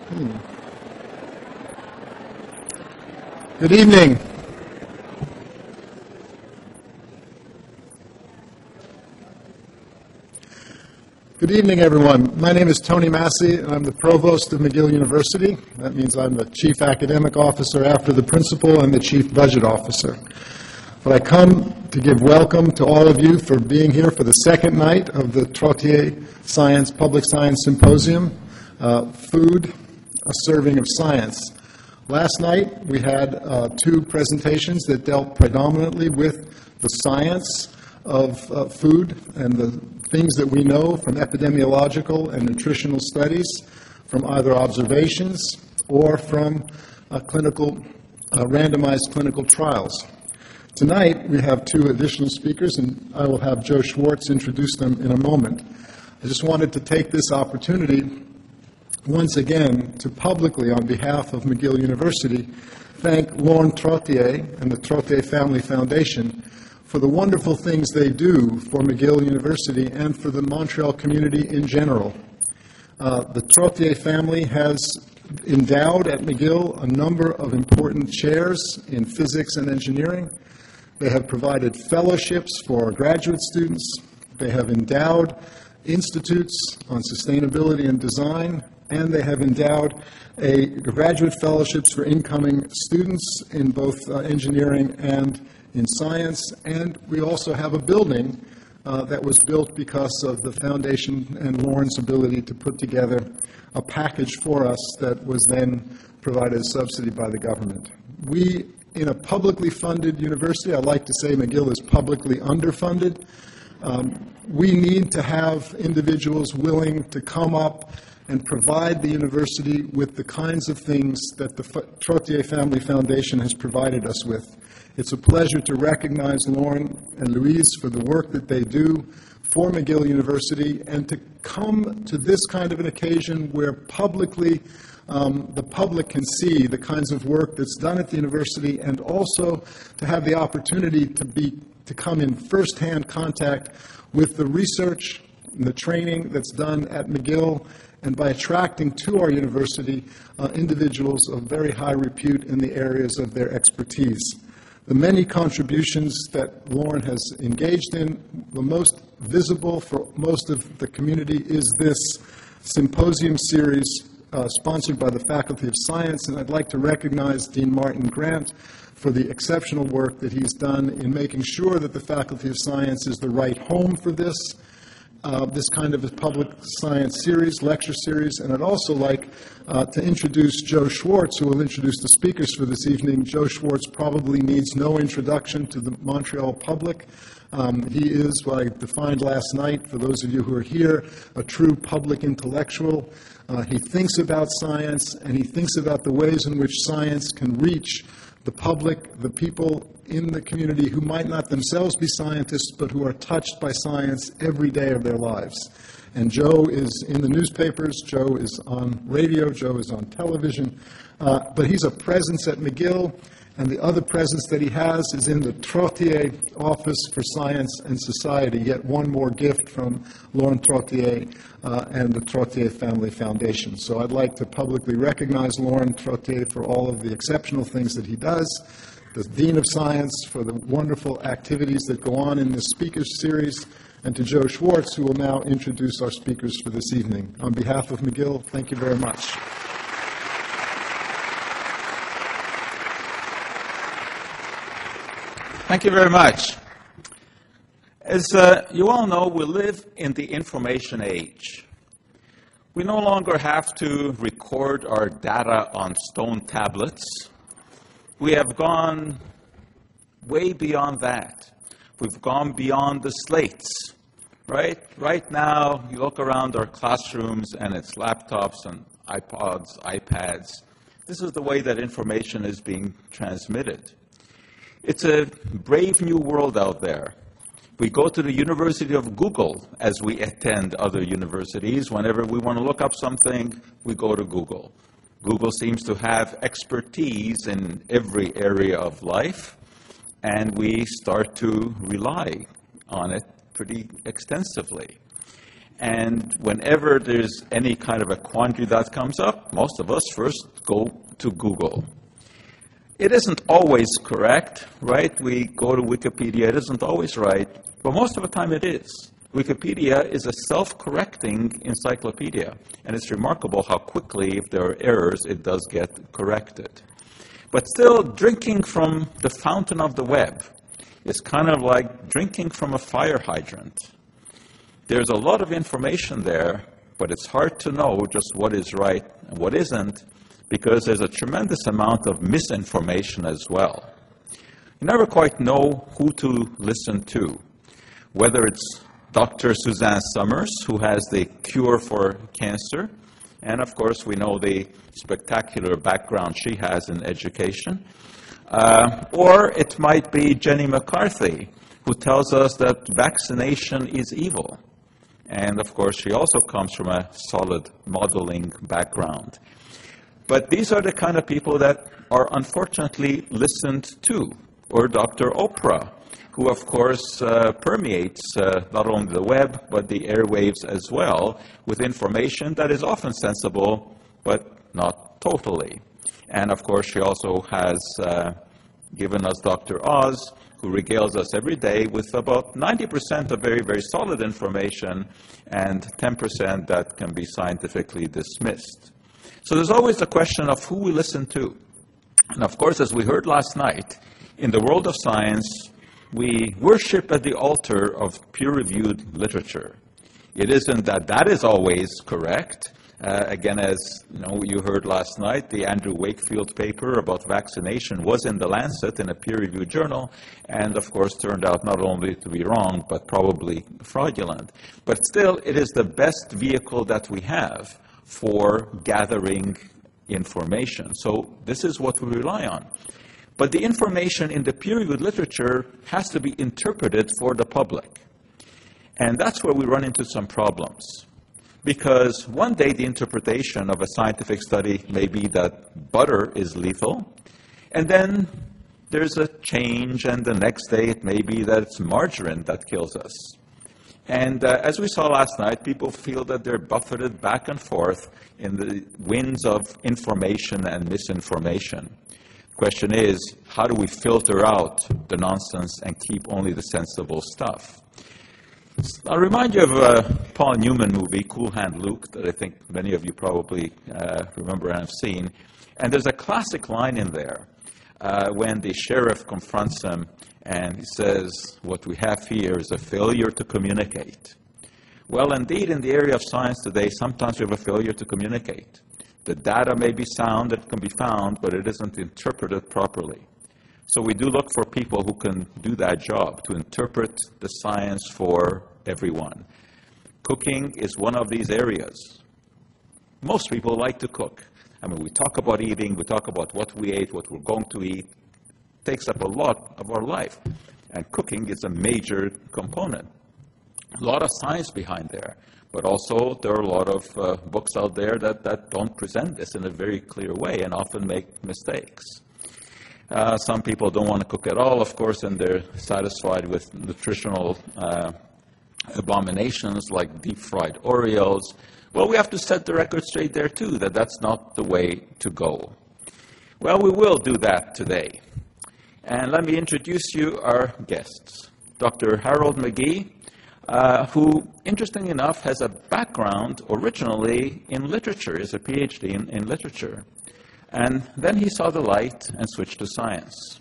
Good evening. Good evening, everyone. My name is Tony Massey, and I'm the provost of McGill University. That means I'm the chief academic officer after the principal and the chief budget officer. But I come to give welcome to all of you for being here for the second night of the Trottier Science Public Science Symposium, Food, a Serving of Science. Last night we had two presentations that dealt predominantly with the science of food and the things that we know from epidemiological and nutritional studies, from either observations or from randomized clinical trials. Tonight we have two additional speakers, and I will have Joe Schwartz introduce them in a moment. I just wanted to take this opportunity once again to publicly, on behalf of McGill University, thank Lorne Trottier and the Trottier Family Foundation for the wonderful things they do for McGill University and for the Montreal community in general. The Trottier family has endowed at McGill a number of important chairs in physics and engineering. They have provided fellowships for graduate students. They have endowed institutes on sustainability and design, and they have endowed graduate fellowships for incoming students in both engineering and in science. And we also have a building that was built because of the foundation and Lorne's ability to put together a package for us that was then provided as subsidy by the government. We, in a publicly funded university, I like to say McGill is publicly underfunded. We need to have individuals willing to come up and provide the university with the kinds of things that the Trottier Family Foundation has provided us with. It's a pleasure to recognize Lorne and Louise for the work that they do for McGill University, and to come to this kind of an occasion where publicly the public can see the kinds of work that's done at the university, and also to have the opportunity to come in first-hand contact with the research and the training that's done at McGill, and by attracting to our university individuals of very high repute in the areas of their expertise. The many contributions that Lorne has engaged in, the most visible for most of the community is this symposium series sponsored by the Faculty of Science, and I'd like to recognize Dean Martin Grant for the exceptional work that he's done in making sure that the Faculty of Science is the right home for this kind of a public science series, lecture series. And I'd also like to introduce Joe Schwartz, who will introduce the speakers for this evening. Joe Schwartz probably needs no introduction to the Montreal public. He is what I defined last night, for those of you who are here, a true public intellectual. He thinks about science, and he thinks about the ways in which science can reach the public, the people in the community who might not themselves be scientists, but who are touched by science every day of their lives. And Joe is in the newspapers, Joe is on radio, Joe is on television, but he's a presence at McGill, and the other presence that he has is in the Trottier Office for Science and Society, yet one more gift from Lorne Trottier and the Trottier Family Foundation. So I'd like to publicly recognize Lorne Trottier for all of the exceptional things that he does, the Dean of Science for the wonderful activities that go on in this speakers series, and to Joe Schwartz, who will now introduce our speakers for this evening. On behalf of McGill, thank you very much. Thank you very much. As you all know, we live in the information age. We no longer have to record our data on stone tablets. We have gone way beyond that. We've gone beyond the slates, right? Right now, you look around our classrooms and it's laptops and iPods, iPads. This is the way that information is being transmitted. It's a brave new world out there. We go to the University of Google as we attend other universities. Whenever we want to look up something, we go to Google. Google seems to have expertise in every area of life, and we start to rely on it pretty extensively. And whenever there's any kind of a quandary that comes up, most of us first go to Google. It isn't always correct, right? We go to Wikipedia, it isn't always right, but most of the time it is. Wikipedia is a self-correcting encyclopedia, and it's remarkable how quickly, if there are errors, it does get corrected. But still, drinking from the fountain of the web is kind of like drinking from a fire hydrant. There's a lot of information there, but it's hard to know just what is right and what isn't, because there's a tremendous amount of misinformation as well. You never quite know who to listen to, whether it's Dr. Suzanne Summers, who has the cure for cancer, and of course we know the spectacular background she has in education, or it might be Jenny McCarthy, who tells us that vaccination is evil. And of course she also comes from a solid modeling background. But these are the kind of people that are unfortunately listened to, or Dr. Oprah, who of course permeates not only the web, but the airwaves as well, with information that is often sensible, but not totally. And of course she also has given us Dr. Oz, who regales us every day with about 90% of very, very solid information and 10% that can be scientifically dismissed. So there's always the question of who we listen to. And of course, as we heard last night, in the world of science, we worship at the altar of peer-reviewed literature. It isn't that that is always correct. Again, as you heard last night, the Andrew Wakefield paper about vaccination was in The Lancet in a peer-reviewed journal, and of course turned out not only to be wrong, but probably fraudulent. But still, it is the best vehicle that we have for gathering information. So this is what we rely on. But the information in the peer-reviewed literature has to be interpreted for the public. And that's where we run into some problems. Because one day the interpretation of a scientific study may be that butter is lethal, and then there's a change, and the next day it may be that it's margarine that kills us. And as we saw last night, people feel that they're buffeted back and forth in the winds of information and misinformation. The question is, how do we filter out the nonsense and keep only the sensible stuff? I'll remind you of a Paul Newman movie, Cool Hand Luke, that I think many of you probably remember and have seen. And there's a classic line in there when the sheriff confronts him and he says, what we have here is a failure to communicate. Well, indeed, in the area of science today, sometimes we have a failure to communicate. The data may be sound, it can be found, but it isn't interpreted properly. So we do look for people who can do that job, to interpret the science for everyone. Cooking is one of these areas. Most people like to cook. I mean, we talk about eating, we talk about what we ate, what we're going to eat. It takes up a lot of our life. And cooking is a major component. A lot of science behind there. But also, there are a lot of books out there that don't present this in a very clear way and often make mistakes. Some people don't want to cook at all, of course, and they're satisfied with nutritional abominations like deep-fried Oreos. Well, we have to set the record straight there, too, that that's not the way to go. Well, we will do that today. And let me introduce you our guests. Dr. Harold McGee, who, interestingly enough, has a background originally in literature, is a PhD in literature. And then he saw the light and switched to science.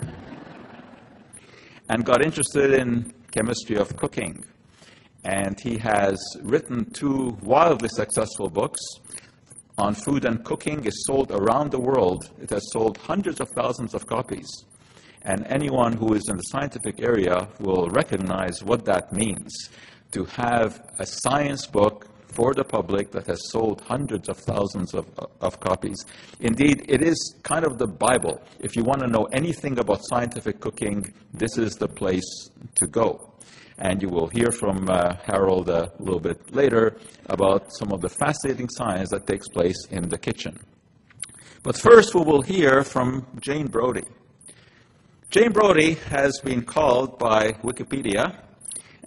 And got interested in chemistry of cooking. And he has written 2 wildly successful books on food and cooking. It's sold around the world. It has sold hundreds of thousands of copies. And anyone who is in the scientific area will recognize what that means, to have a science book for the public that has sold hundreds of thousands of copies. Indeed, it is kind of the Bible. If you want to know anything about scientific cooking, this is the place to go. And you will hear from Harold a little bit later about some of the fascinating science that takes place in the kitchen. But first, we will hear from Jane Brody. Jane Brody has been called by Wikipedia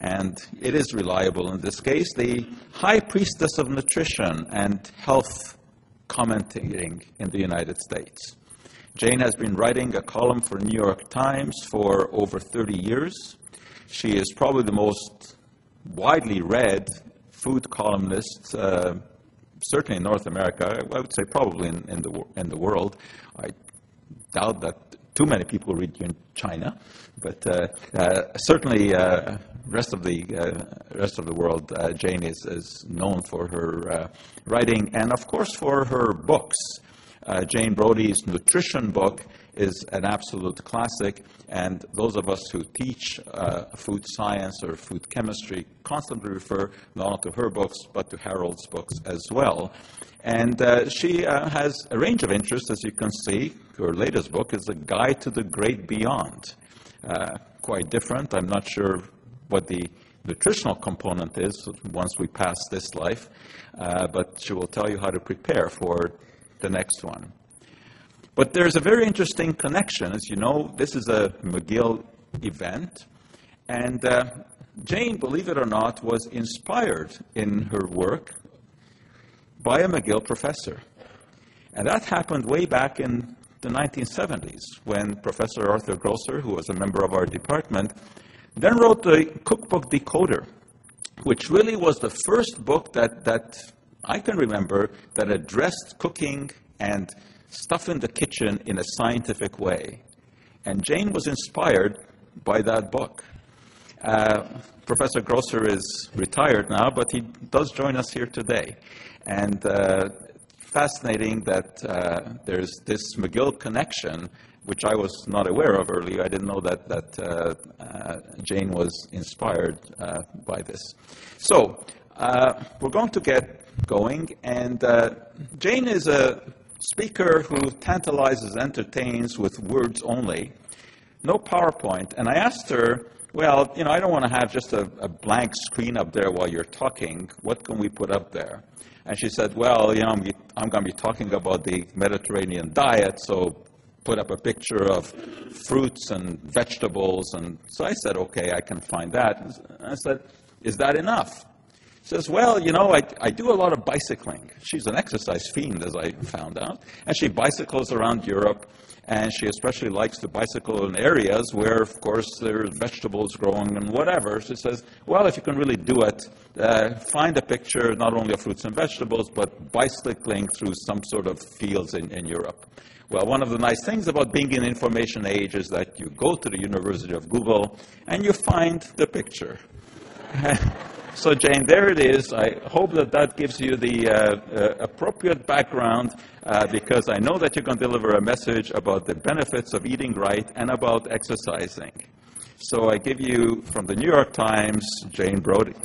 and it is reliable in this case, the high priestess of nutrition and health commentating in the United States. Jane has been writing a column for New York Times for over 30 years. She is probably the most widely read food columnist, certainly in North America. I would say probably in the world. I doubt that too many people read you in China, but certainly rest of the world, Jane is known for her writing and, of course, for her books. Jane Brody's nutrition book is an absolute classic, and those of us who teach food science or food chemistry constantly refer not only to her books, but to Harold's books as well. And she has a range of interests, as you can see. Her latest book is A Guide to the Great Beyond. Quite different. I'm not sure what the nutritional component is once we pass this life, but she will tell you how to prepare for the next one. But there's a very interesting connection. As you know, this is a McGill event, and Jane, believe it or not, was inspired in her work by a McGill professor. And that happened way back in the 1970s when Professor Arthur Grosser, who was a member of our department, then wrote the Cookbook Decoder, which really was the first book that I can remember that addressed cooking and stuff in the kitchen in a scientific way. And Jane was inspired by that book. Professor Grosser is retired now, but he does join us here today. And fascinating that there's this McGill connection, which I was not aware of earlier. I didn't know that Jane was inspired by this. So we're going to get going, and Jane is a speaker who tantalizes, entertains with words only, no PowerPoint. And I asked her, well, I don't want to have just a blank screen up there while you're talking. What can we put up there? And she said, well, I'm going to be talking about the Mediterranean diet, so put up a picture of fruits and vegetables. And so I said, okay, I can find that. And I said, is that enough? She says, well, I do a lot of bicycling. She's an exercise fiend, as I found out. And she bicycles around Europe, and she especially likes to bicycle in areas where, of course, there's vegetables growing and whatever. She says, well, if you can really do it, find a picture not only of fruits and vegetables, but bicycling through some sort of fields in Europe. Well, one of the nice things about being in information age is that you go to the University of Google and you find the picture. So, Jane, there it is. I hope that gives you the appropriate background because I know that you're going to deliver a message about the benefits of eating right and about exercising. So I give you, from the New York Times, Jane Brody.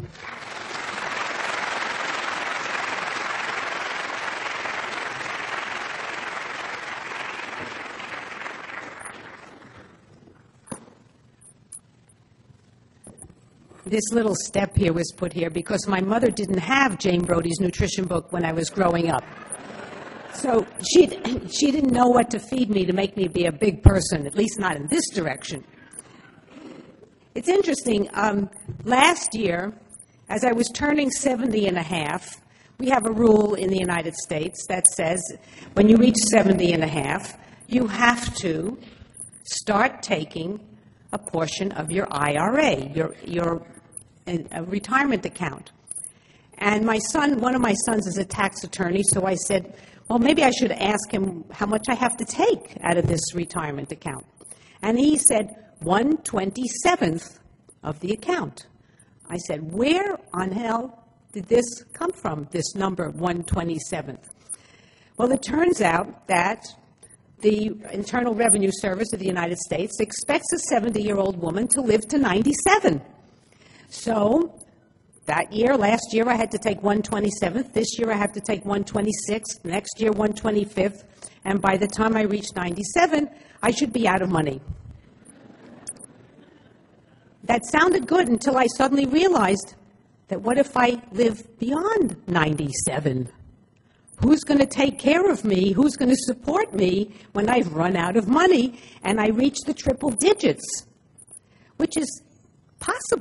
This little step here was put here because my mother didn't have Jane Brody's nutrition book when I was growing up. So she didn't know what to feed me to make me be a big person, at least not in this direction. It's interesting. Last year, as I was turning 70 and a half, we have a rule in the United States that says when you reach 70 and a half, you have to start taking a portion of your IRA, your retirement account. And my son, one of my sons is a tax attorney, so I said, well, maybe I should ask him how much I have to take out of this retirement account. And he said, 1/27th of the account. I said, where on hell did this come from, this number, 1/27th? Well, it turns out that the Internal Revenue Service of the United States expects a 70-year-old woman to live to 97. So that year, last year, I had to take 1/27th. This year, I have to take 1/26th. Next year, 1/25th. And by the time I reach 97, I should be out of money. That sounded good until I suddenly realized that what if I live beyond 97? Who's going to take care of me? Who's going to support me when I've run out of money and I reach the triple digits? Which is possible.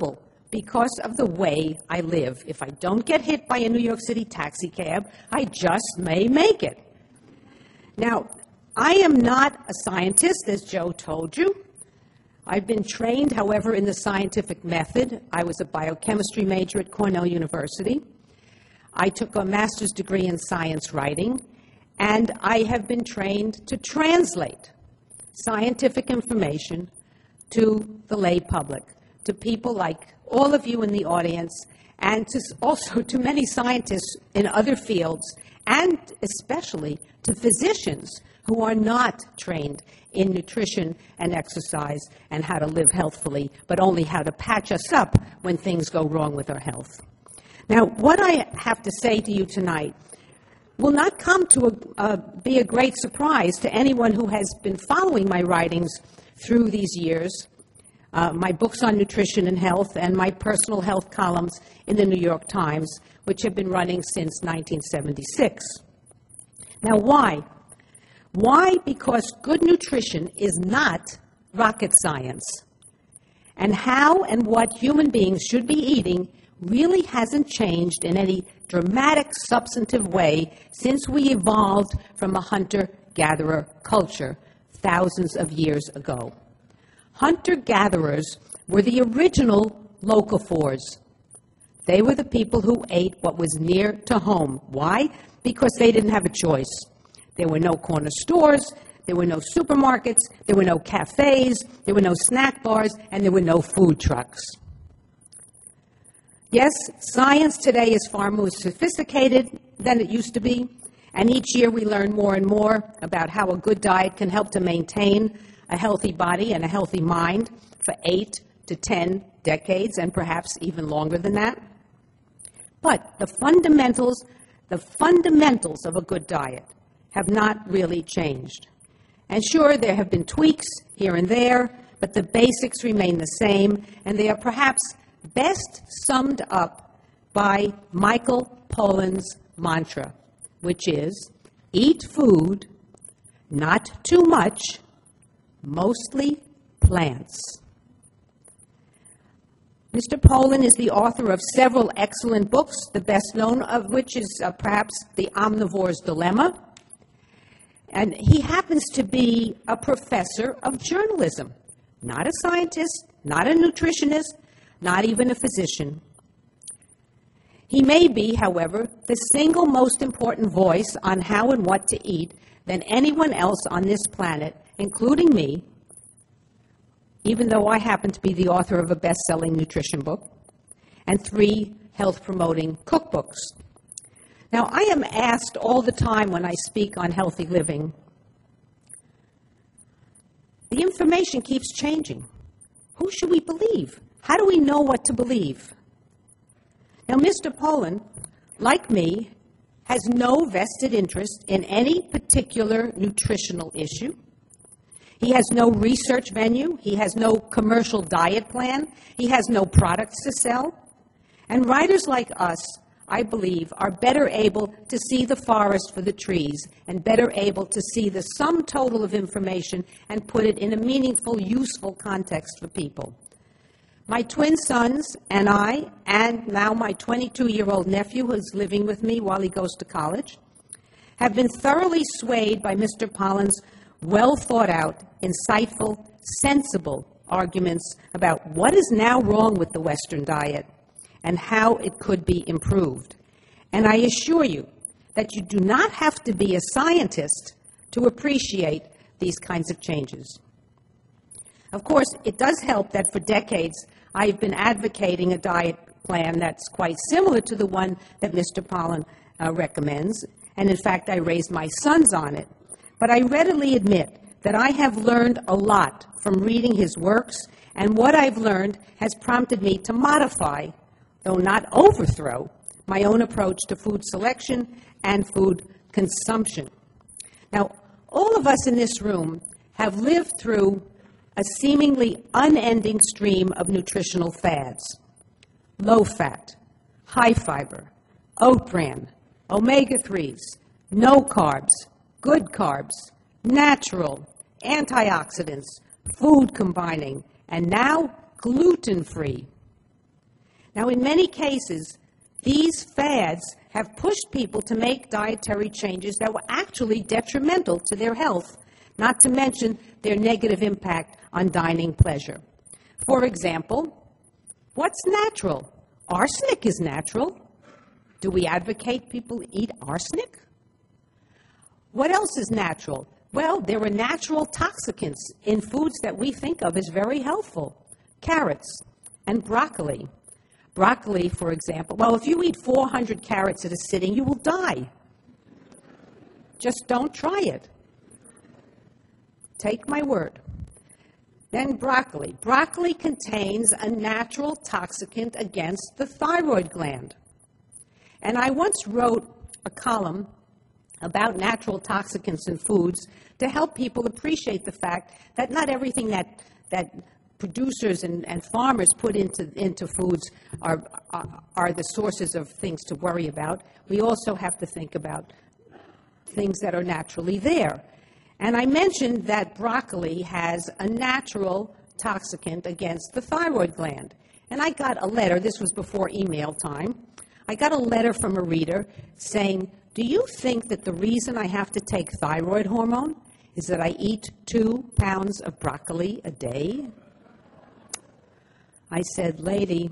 because of the way I live. If I don't get hit by a New York City taxi cab, I just may make it. Now, I am not a scientist, as Joe told you. I've been trained, however, in the scientific method. I was a biochemistry major at Cornell University. I took a master's degree in science writing, and I have been trained to translate scientific information to the lay public, to people like all of you in the audience, and also to many scientists in other fields, and especially to physicians who are not trained in nutrition and exercise and how to live healthfully, but only how to patch us up when things go wrong with our health. Now, what I have to say to you tonight will not come to be a great surprise to anyone who has been following my writings through these years, my books on nutrition and health, and my personal health columns in the New York Times, which have been running since 1976. Now, why? Why? Because good nutrition is not rocket science. And how and what human beings should be eating really hasn't changed in any dramatic, substantive way since we evolved from a hunter-gatherer culture thousands of years ago. Hunter-gatherers were the original locavores. They were the people who ate what was near to home. Why? Because they didn't have a choice. There were no corner stores, there were no supermarkets, there were no cafes, there were no snack bars, and there were no food trucks. Yes, science today is far more sophisticated than it used to be, and each year we learn more and more about how a good diet can help to maintain a healthy body and a healthy mind for 8 to 10 decades, and perhaps even longer than that. But the fundamentals of a good diet have not really changed. And sure, there have been tweaks here and there, but the basics remain the same, and they are perhaps best summed up by Michael Pollan's mantra, which is, eat food, not too much, mostly plants. Mr. Pollan is the author of several excellent books, the best known of which is perhaps The Omnivore's Dilemma. And he happens to be a professor of journalism, not a scientist, not a nutritionist, not even a physician. He may be, however, the single most important voice on how and what to eat than anyone else on this planet, including me, even though I happen to be the author of a best-selling nutrition book and 3 health-promoting cookbooks. Now, I am asked all the time when I speak on healthy living, the information keeps changing. Who should we believe? How do we know what to believe? Now, Mr. Pollan, like me, has no vested interest in any particular nutritional issue. He has no research venue. He has no commercial diet plan. He has no products to sell. And writers like us, I believe, are better able to see the forest for the trees and better able to see the sum total of information and put it in a meaningful, useful context for people. My twin sons and I, and now my 22-year-old nephew who's living with me while he goes to college, have been thoroughly swayed by Mr. Pollan's well-thought-out, insightful, sensible arguments about what is now wrong with the Western diet and how it could be improved. And I assure you that you do not have to be a scientist to appreciate these kinds of changes. Of course, it does help that for decades I've been advocating a diet plan that's quite similar to the one that Mr. Pollan recommends, and in fact I raised my sons on it. But I readily admit that I have learned a lot from reading his works, and what I've learned has prompted me to modify, though not overthrow, my own approach to food selection and food consumption. Now, all of us in this room have lived through a seemingly unending stream of nutritional fads. Low fat, high fiber, oat bran, omega-3s, no carbs, good carbs, natural, antioxidants, food combining, and now gluten-free. Now, in many cases, these fads have pushed people to make dietary changes that were actually detrimental to their health, not to mention their negative impact on dining pleasure. For example, what's natural? Arsenic is natural. Do we advocate people eat arsenic? What else is natural? Well, there are natural toxicants in foods that we think of as very helpful. Carrots and broccoli. Broccoli, for example, well, if you eat 400 carrots at a sitting, you will die. Just don't try it. Take my word. Then broccoli. Broccoli contains a natural toxicant against the thyroid gland. And I once wrote a column about natural toxicants in foods to help people appreciate the fact that not everything that producers and farmers put into foods are the sources of things to worry about. We also have to think about things that are naturally there. And I mentioned that broccoli has a natural toxicant against the thyroid gland. And I got a letter, this was before email time, I got a letter from a reader saying, do you think that the reason I have to take thyroid hormone is that I eat 2 pounds of broccoli a day? I said, lady,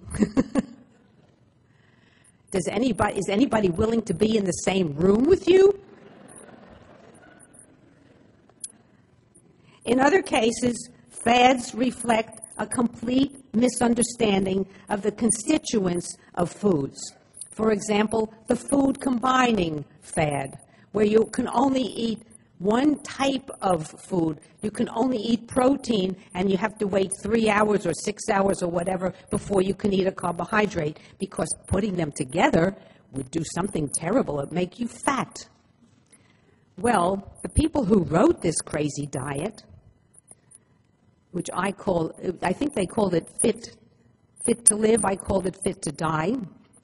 is anybody willing to be in the same room with you? In other cases, fads reflect a complete misunderstanding of the constituents of foods. For example, the food combining fad, where you can only eat one type of food. You can only eat protein, and you have to wait 3 hours or 6 hours or whatever before you can eat a carbohydrate, because putting them together would do something terrible. It would make you fat. Well, the people who wrote this crazy diet, which I think they called it fit to live, I called it fit to die.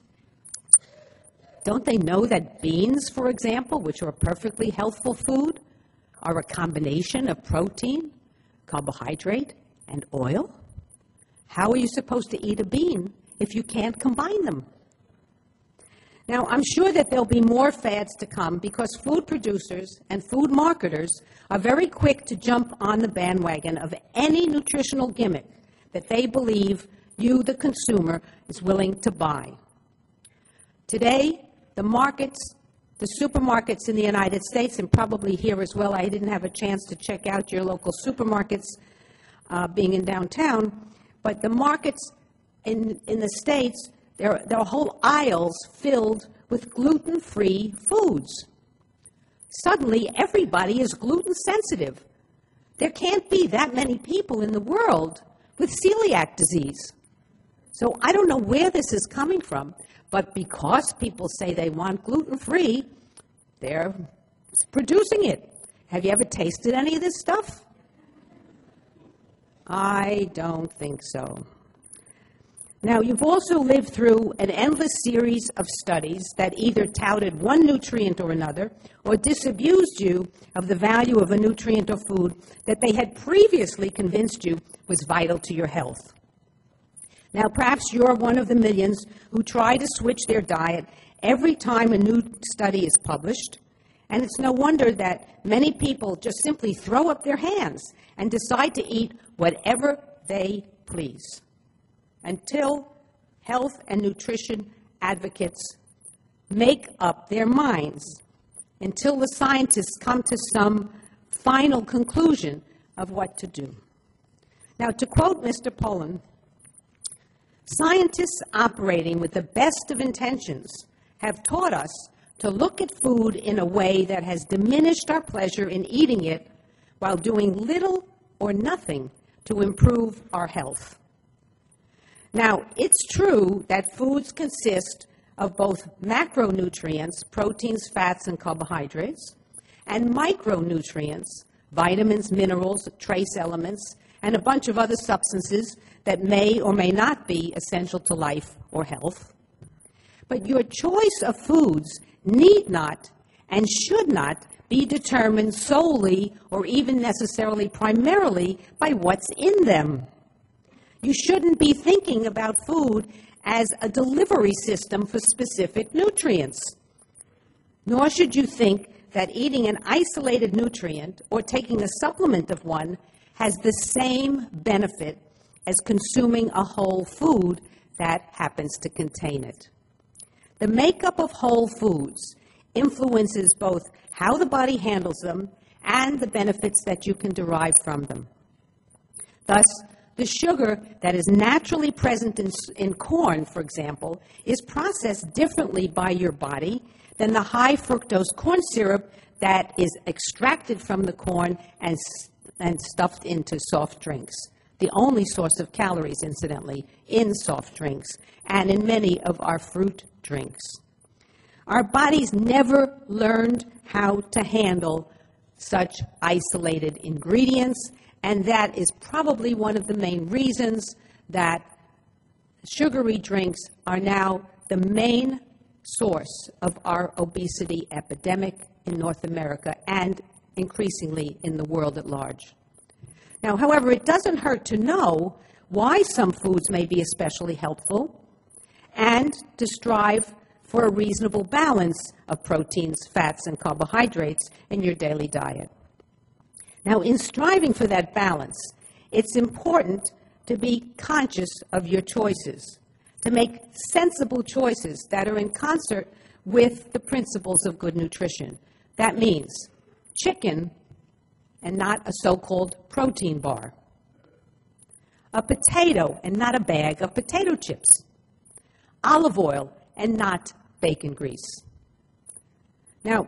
Don't they know that beans, for example, which are a perfectly healthful food, are a combination of protein, carbohydrate, and oil? How are you supposed to eat a bean if you can't combine them? Now, I'm sure that there'll be more fads to come because food producers and food marketers are very quick to jump on the bandwagon of any nutritional gimmick that they believe you, the consumer, is willing to buy. Today, the supermarkets in the United States, and probably here as well, I didn't have a chance to check out your local supermarkets being in downtown, but the markets in the States, there are whole aisles filled with gluten-free foods. Suddenly, everybody is gluten sensitive. There can't be that many people in the world with celiac disease. So I don't know where this is coming from, but because people say they want gluten-free, they're producing it. Have you ever tasted any of this stuff? I don't think so. Now, you've also lived through an endless series of studies that either touted one nutrient or another or disabused you of the value of a nutrient or food that they had previously convinced you was vital to your health. Now, perhaps you're one of the millions who try to switch their diet every time a new study is published, and it's no wonder that many people just simply throw up their hands and decide to eat whatever they please, until health and nutrition advocates make up their minds, until the scientists come to some final conclusion of what to do. Now, to quote Mr. Pollan, scientists operating with the best of intentions have taught us to look at food in a way that has diminished our pleasure in eating it while doing little or nothing to improve our health. Now, it's true that foods consist of both macronutrients, proteins, fats, and carbohydrates, and micronutrients, vitamins, minerals, trace elements, and a bunch of other substances that may or may not be essential to life or health. But your choice of foods need not and should not be determined solely or even necessarily primarily by what's in them. You shouldn't be thinking about food as a delivery system for specific nutrients. Nor should you think that eating an isolated nutrient or taking a supplement of one has the same benefit as consuming a whole food that happens to contain it. The makeup of whole foods influences both how the body handles them and the benefits that you can derive from them. Thus, the sugar that is naturally present in corn, for example, is processed differently by your body than the high fructose corn syrup that is extracted from the corn and stuffed into soft drinks. The only source of calories, incidentally, in soft drinks and in many of our fruit drinks. Our bodies never learned how to handle such isolated ingredients, and that is probably one of the main reasons that sugary drinks are now the main source of our obesity epidemic in North America and increasingly in the world at large. Now, however, it doesn't hurt to know why some foods may be especially helpful and to strive for a reasonable balance of proteins, fats, and carbohydrates in your daily diet. Now, in striving for that balance, it's important to be conscious of your choices, to make sensible choices that are in concert with the principles of good nutrition. That means chicken and not a so-called protein bar, a potato and not a bag of potato chips, olive oil and not bacon grease. Now,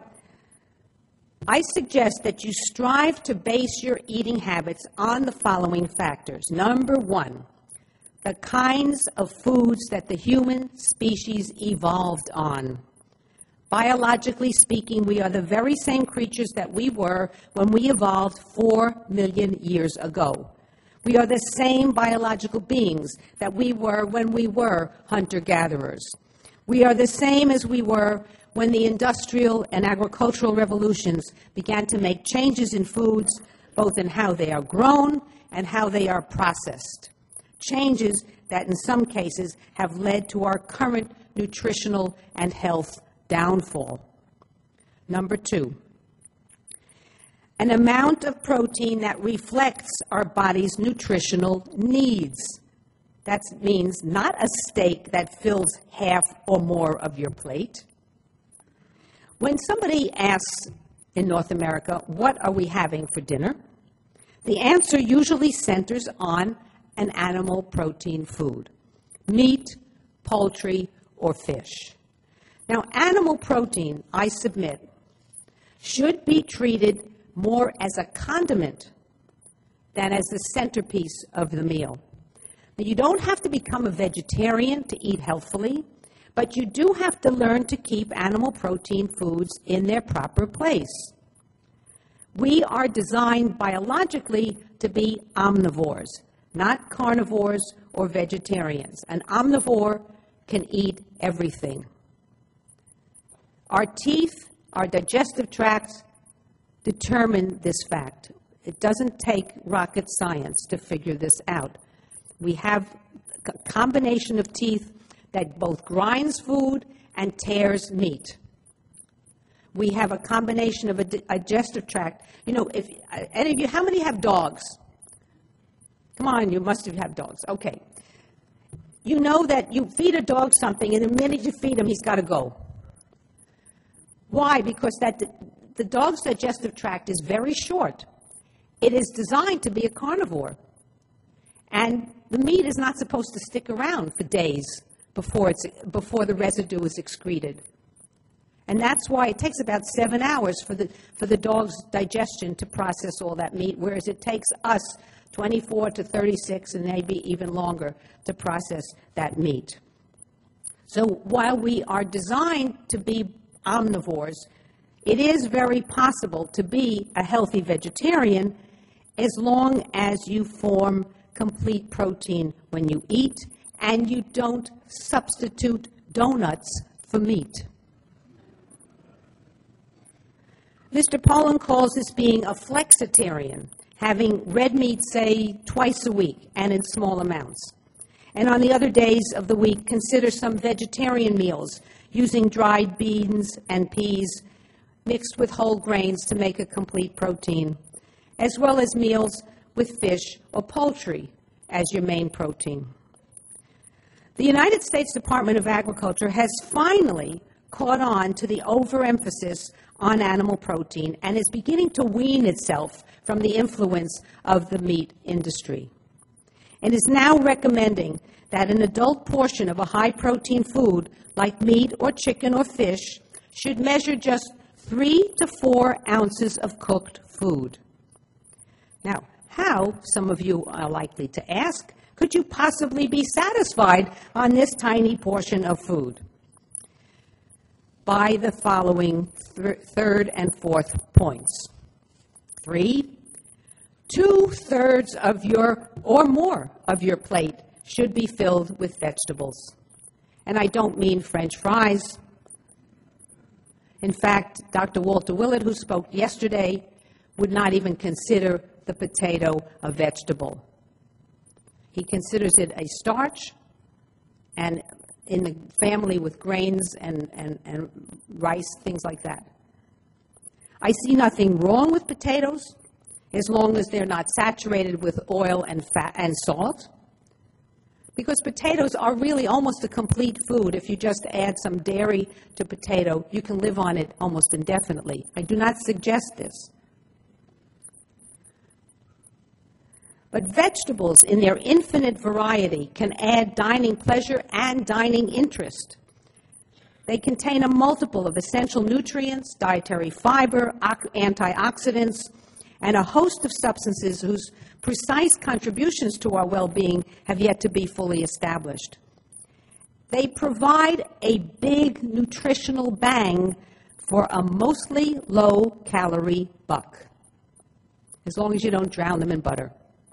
I suggest that you strive to base your eating habits on the following factors. Number one, the kinds of foods that the human species evolved on. Biologically speaking, we are the very same creatures that we were when we evolved 4 million years ago. We are the same biological beings that we were when we were hunter-gatherers. We are the same as we were when the industrial and agricultural revolutions began to make changes in foods, both in how they are grown and how they are processed. Changes that in some cases have led to our current nutritional and health downfall. Number two, an amount of protein that reflects our body's nutritional needs. That means not a steak that fills half or more of your plate. When somebody asks in North America, what are we having for dinner? The answer usually centers on an animal protein food, meat, poultry, or fish. Now, animal protein, I submit, should be treated more as a condiment than as the centerpiece of the meal. Now, you don't have to become a vegetarian to eat healthfully, but you do have to learn to keep animal protein foods in their proper place. We are designed biologically to be omnivores, not carnivores or vegetarians. An omnivore can eat everything. Our teeth, our digestive tracts determine this fact. It doesn't take rocket science to figure this out. We have a combination of teeth that both grinds food and tears meat. We have a combination of a digestive tract. You know, if any of you, how many have dogs? Come on, you must have dogs. Okay. You know that you feed a dog something, and the minute you feed him, he's got to go. Why? Because the dog's digestive tract is very short. It is designed to be a carnivore. And the meat is not supposed to stick around for days before the residue is excreted. And that's why it takes about 7 hours for the dog's digestion to process all that meat, whereas it takes us 24 to 36 and maybe even longer to process that meat. So while we are designed to be omnivores, it is very possible to be a healthy vegetarian as long as you form complete protein when you eat and you don't substitute donuts for meat. Mr. Pollan calls this being a flexitarian, having red meat, say, twice a week and in small amounts. And on the other days of the week, consider some vegetarian meals using dried beans and peas mixed with whole grains to make a complete protein, as well as meals with fish or poultry as your main protein. The United States Department of Agriculture has finally caught on to the overemphasis on animal protein and is beginning to wean itself from the influence of the meat industry. It is now recommending that an adult portion of a high-protein food like meat or chicken or fish should measure just 3 to 4 ounces of cooked food. Now, how, some of you are likely to ask, could you possibly be satisfied on this tiny portion of food? By the following third and fourth points. 3, 2/3 of your, or more of your plate should be filled with vegetables. And I don't mean French fries. In fact, Dr. Walter Willett, who spoke yesterday, would not even consider the potato a vegetable. He considers it a starch, and in the family with grains and rice, things like that. I see nothing wrong with potatoes as long as they're not saturated with oil and fat and salt, because potatoes are really almost a complete food. If you just add some dairy to potato, you can live on it almost indefinitely. I do not suggest this. But vegetables, in their infinite variety, can add dining pleasure and dining interest. They contain a multiple of essential nutrients, dietary fiber, antioxidants, and a host of substances whose precise contributions to our well-being have yet to be fully established. They provide a big nutritional bang for a mostly low-calorie buck, as long as you don't drown them in butter.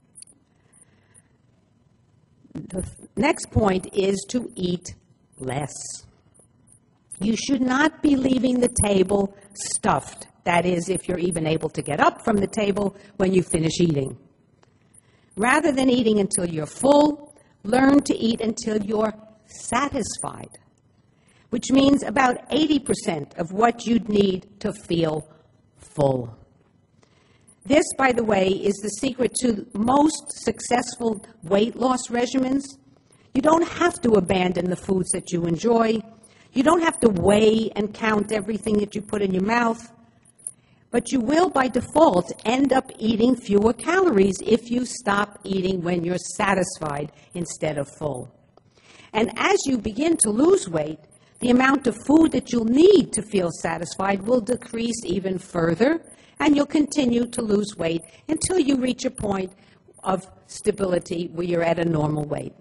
The next point is to eat less. You should not be leaving the table stuffed. That is, if you're even able to get up from the table when you finish eating. Rather than eating until you're full, learn to eat until you're satisfied, which means about 80% of what you'd need to feel full. This, by the way, is the secret to most successful weight loss regimens. You don't have to abandon the foods that you enjoy. You don't have to weigh and count everything that you put in your mouth. But you will, by default, end up eating fewer calories if you stop eating when you're satisfied instead of full. And as you begin to lose weight, the amount of food that you'll need to feel satisfied will decrease even further, and you'll continue to lose weight until you reach a point of stability where you're at a normal weight.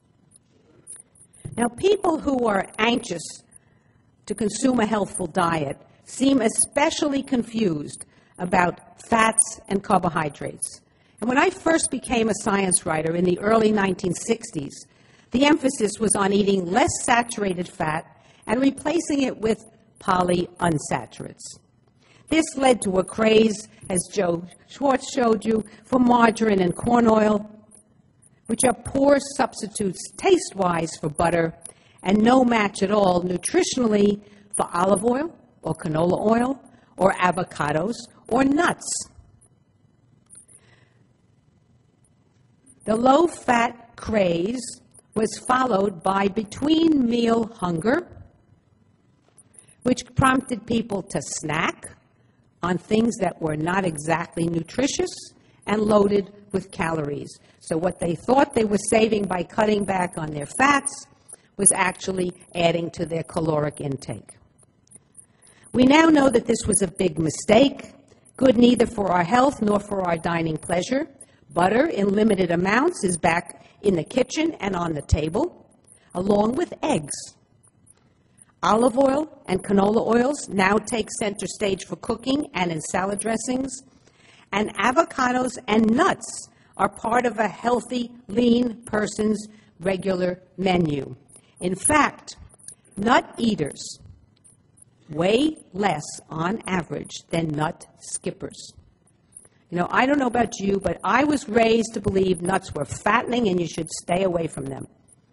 Now, people who are anxious to consume a healthful diet seem especially confused about fats and carbohydrates. And when I first became a science writer in the early 1960s, the emphasis was on eating less saturated fat and replacing it with polyunsaturates. This led to a craze, as Joe Schwartz showed you, for margarine and corn oil, which are poor substitutes taste-wise for butter and no match at all nutritionally for olive oil or canola oil or avocados or nuts. The low-fat craze was followed by between-meal hunger, which prompted people to snack on things that were not exactly nutritious and loaded with calories. So what they thought they were saving by cutting back on their fats was actually adding to their caloric intake. We now know that this was a big mistake, good neither for our health nor for our dining pleasure. Butter in limited amounts is back in the kitchen and on the table, along with eggs. Olive oil and canola oils now take center stage for cooking and in salad dressings. And avocados and nuts are part of a healthy, lean person's regular menu. In fact, nut eaters weigh less on average than nut skippers. You know, I don't know about you, but I was raised to believe nuts were fattening and you should stay away from them.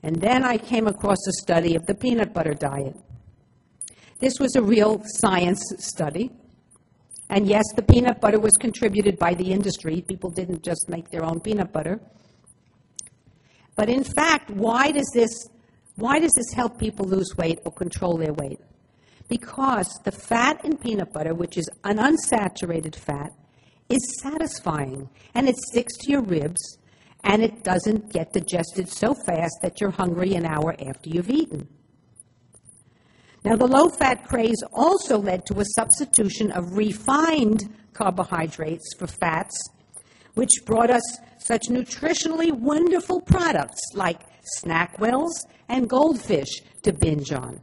And then I came across a study of the peanut butter diet. This was a real science study. And yes, the peanut butter was contributed by the industry. People didn't just make their own peanut butter. But in fact, why does this help people lose weight or control their weight? Because the fat in peanut butter, which is an unsaturated fat, is satisfying, and it sticks to your ribs, and it doesn't get digested so fast that you're hungry an hour after you've eaten. Now, the low-fat craze also led to a substitution of refined carbohydrates for fats, which brought us such nutritionally wonderful products like SnackWells and Goldfish to binge on.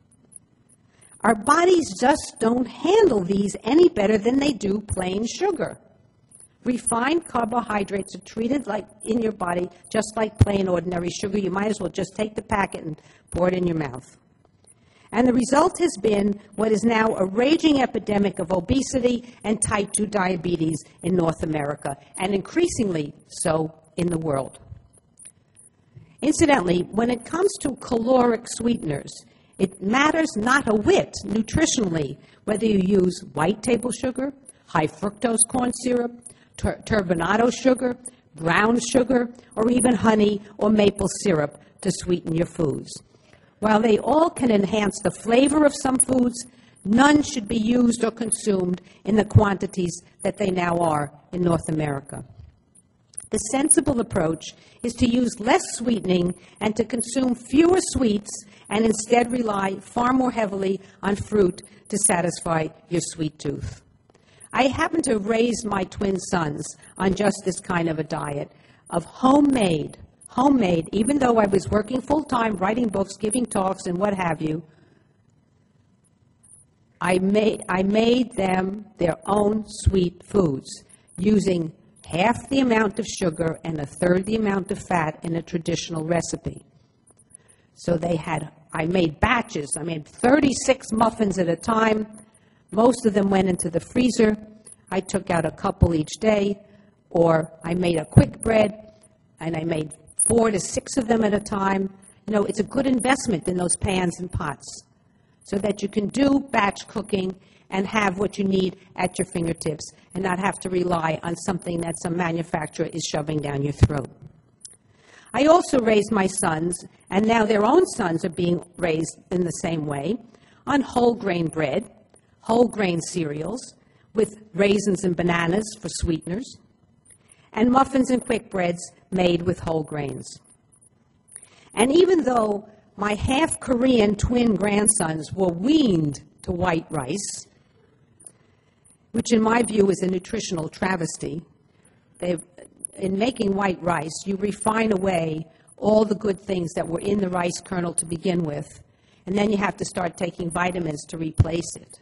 Our bodies just don't handle these any better than they do plain sugar. Refined carbohydrates are treated like in your body just like plain ordinary sugar. You might as well just take the packet and pour it in your mouth. And the result has been what is now a raging epidemic of obesity and type 2 diabetes in North America, and increasingly so in the world. Incidentally, when it comes to caloric sweeteners, it matters not a whit nutritionally whether you use white table sugar, high fructose corn syrup, turbinado sugar, brown sugar, or even honey or maple syrup to sweeten your foods. While they all can enhance the flavor of some foods, none should be used or consumed in the quantities that they now are in North America. The sensible approach is to use less sweetening and to consume fewer sweets and instead rely far more heavily on fruit to satisfy your sweet tooth. I happen to have raised my twin sons on just this kind of a diet of homemade, even though I was working full-time, writing books, giving talks, and what have you. I made them their own sweet foods using half the amount of sugar and a third the amount of fat in a traditional recipe. So I made batches. I made 36 muffins at a time. Most of them went into the freezer. I took out a couple each day, or I made a quick bread, and I made 4 to 6 of them at a time. You know, it's a good investment in those pans and pots so that you can do batch cooking and have what you need at your fingertips and not have to rely on something that some manufacturer is shoving down your throat. I also raised my sons, and now their own sons are being raised in the same way, on whole grain bread, whole grain cereals with raisins and bananas for sweeteners, and muffins and quick breads made with whole grains. And even though my half-Korean twin grandsons were weaned to white rice, which in my view is a nutritional travesty, in making white rice, you refine away all the good things that were in the rice kernel to begin with, and then you have to start taking vitamins to replace it.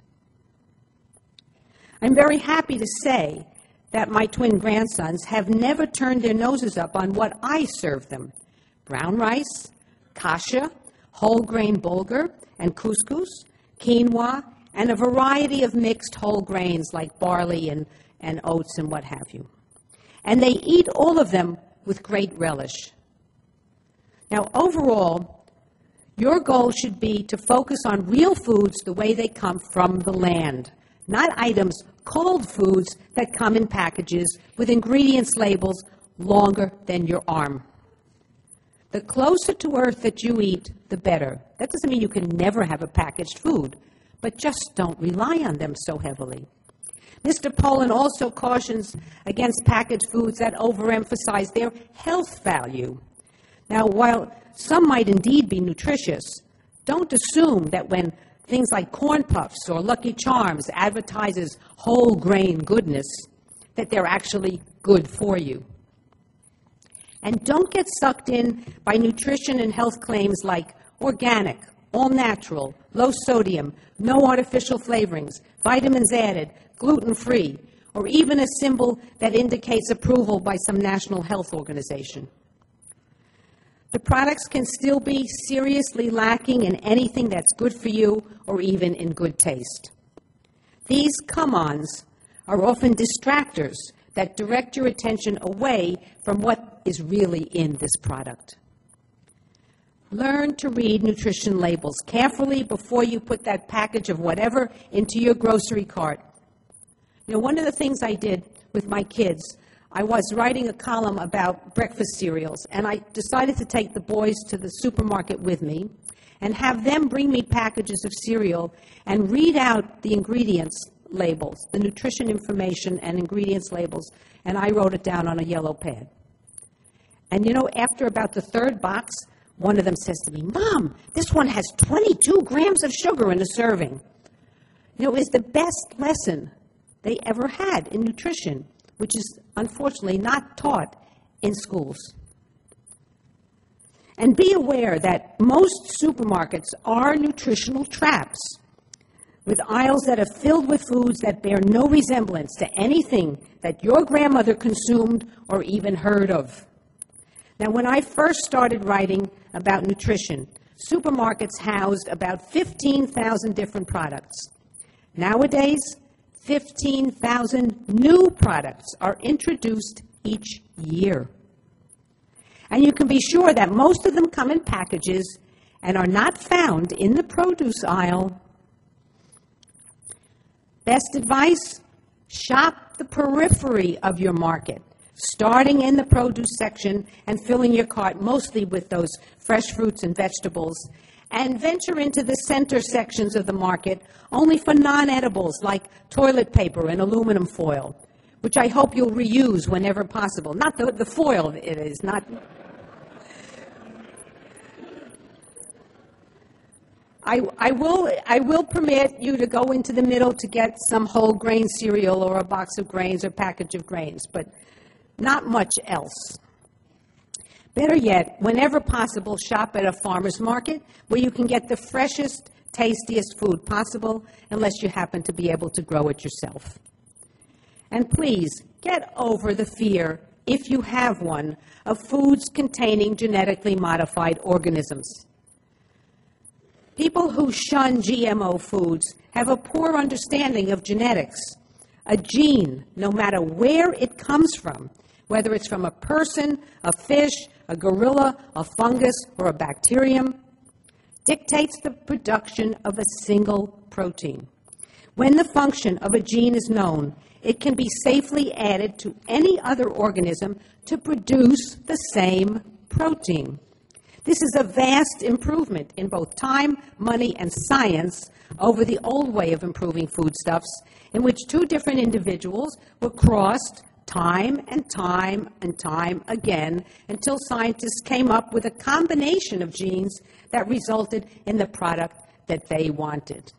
I'm very happy to say that my twin grandsons have never turned their noses up on what I serve them: brown rice, kasha, whole grain bulgur and couscous, quinoa, and a variety of mixed whole grains like barley and oats and what have you. And they eat all of them with great relish. Now, overall, your goal should be to focus on real foods the way they come from the land, not items, cold foods that come in packages with ingredients labels longer than your arm. The closer to earth that you eat, the better. That doesn't mean you can never have a packaged food, but just don't rely on them so heavily. Mr. Pollan also cautions against packaged foods that overemphasize their health value. Now, while some might indeed be nutritious, don't assume that when things like Corn Puffs or Lucky Charms advertises whole grain goodness, that they're actually good for you. And don't get sucked in by nutrition and health claims like organic, all natural, low sodium, no artificial flavorings, vitamins added, gluten-free, or even a symbol that indicates approval by some national health organization. The products can still be seriously lacking in anything that's good for you or even in good taste. These come-ons are often distractors that direct your attention away from what is really in this product. Learn to read nutrition labels carefully before you put that package of whatever into your grocery cart. You know, one of the things I did with my kids, I was writing a column about breakfast cereals, and I decided to take the boys to the supermarket with me and have them bring me packages of cereal and read out the ingredients labels, the nutrition information and ingredients labels, and I wrote it down on a yellow pad. And you know, after about the third box, one of them says to me, "Mom, this one has 22 grams of sugar in a serving." You know, it was the best lesson they ever had in nutrition, which is unfortunately not taught in schools. And be aware that most supermarkets are nutritional traps, with aisles that are filled with foods that bear no resemblance to anything that your grandmother consumed or even heard of. Now, when I first started writing about nutrition, supermarkets housed about 15,000 different products. Nowadays, 15,000 new products are introduced each year. And you can be sure that most of them come in packages and are not found in the produce aisle. Best advice? Shop the periphery of your market, starting in the produce section and filling your cart mostly with those fresh fruits and vegetables, and venture into the center sections of the market only for non-edibles like toilet paper and aluminum foil, which I hope you'll reuse whenever possible. Not the foil, it is, not... I will permit you to go into the middle to get some whole grain cereal or a box of grains or package of grains, but not much else. Better yet, whenever possible, shop at a farmer's market where you can get the freshest, tastiest food possible, unless you happen to be able to grow it yourself. And please, get over the fear, if you have one, of foods containing genetically modified organisms. People who shun GMO foods have a poor understanding of genetics. A gene, no matter where it comes from, whether it's from a person, a fish, a gorilla, a fungus, or a bacterium, dictates the production of a single protein. When the function of a gene is known, it can be safely added to any other organism to produce the same protein. This is a vast improvement in both time, money, and science over the old way of improving foodstuffs, in which two different individuals were crossed time and time and time again until scientists came up with a combination of genes that resulted in the product that they wanted.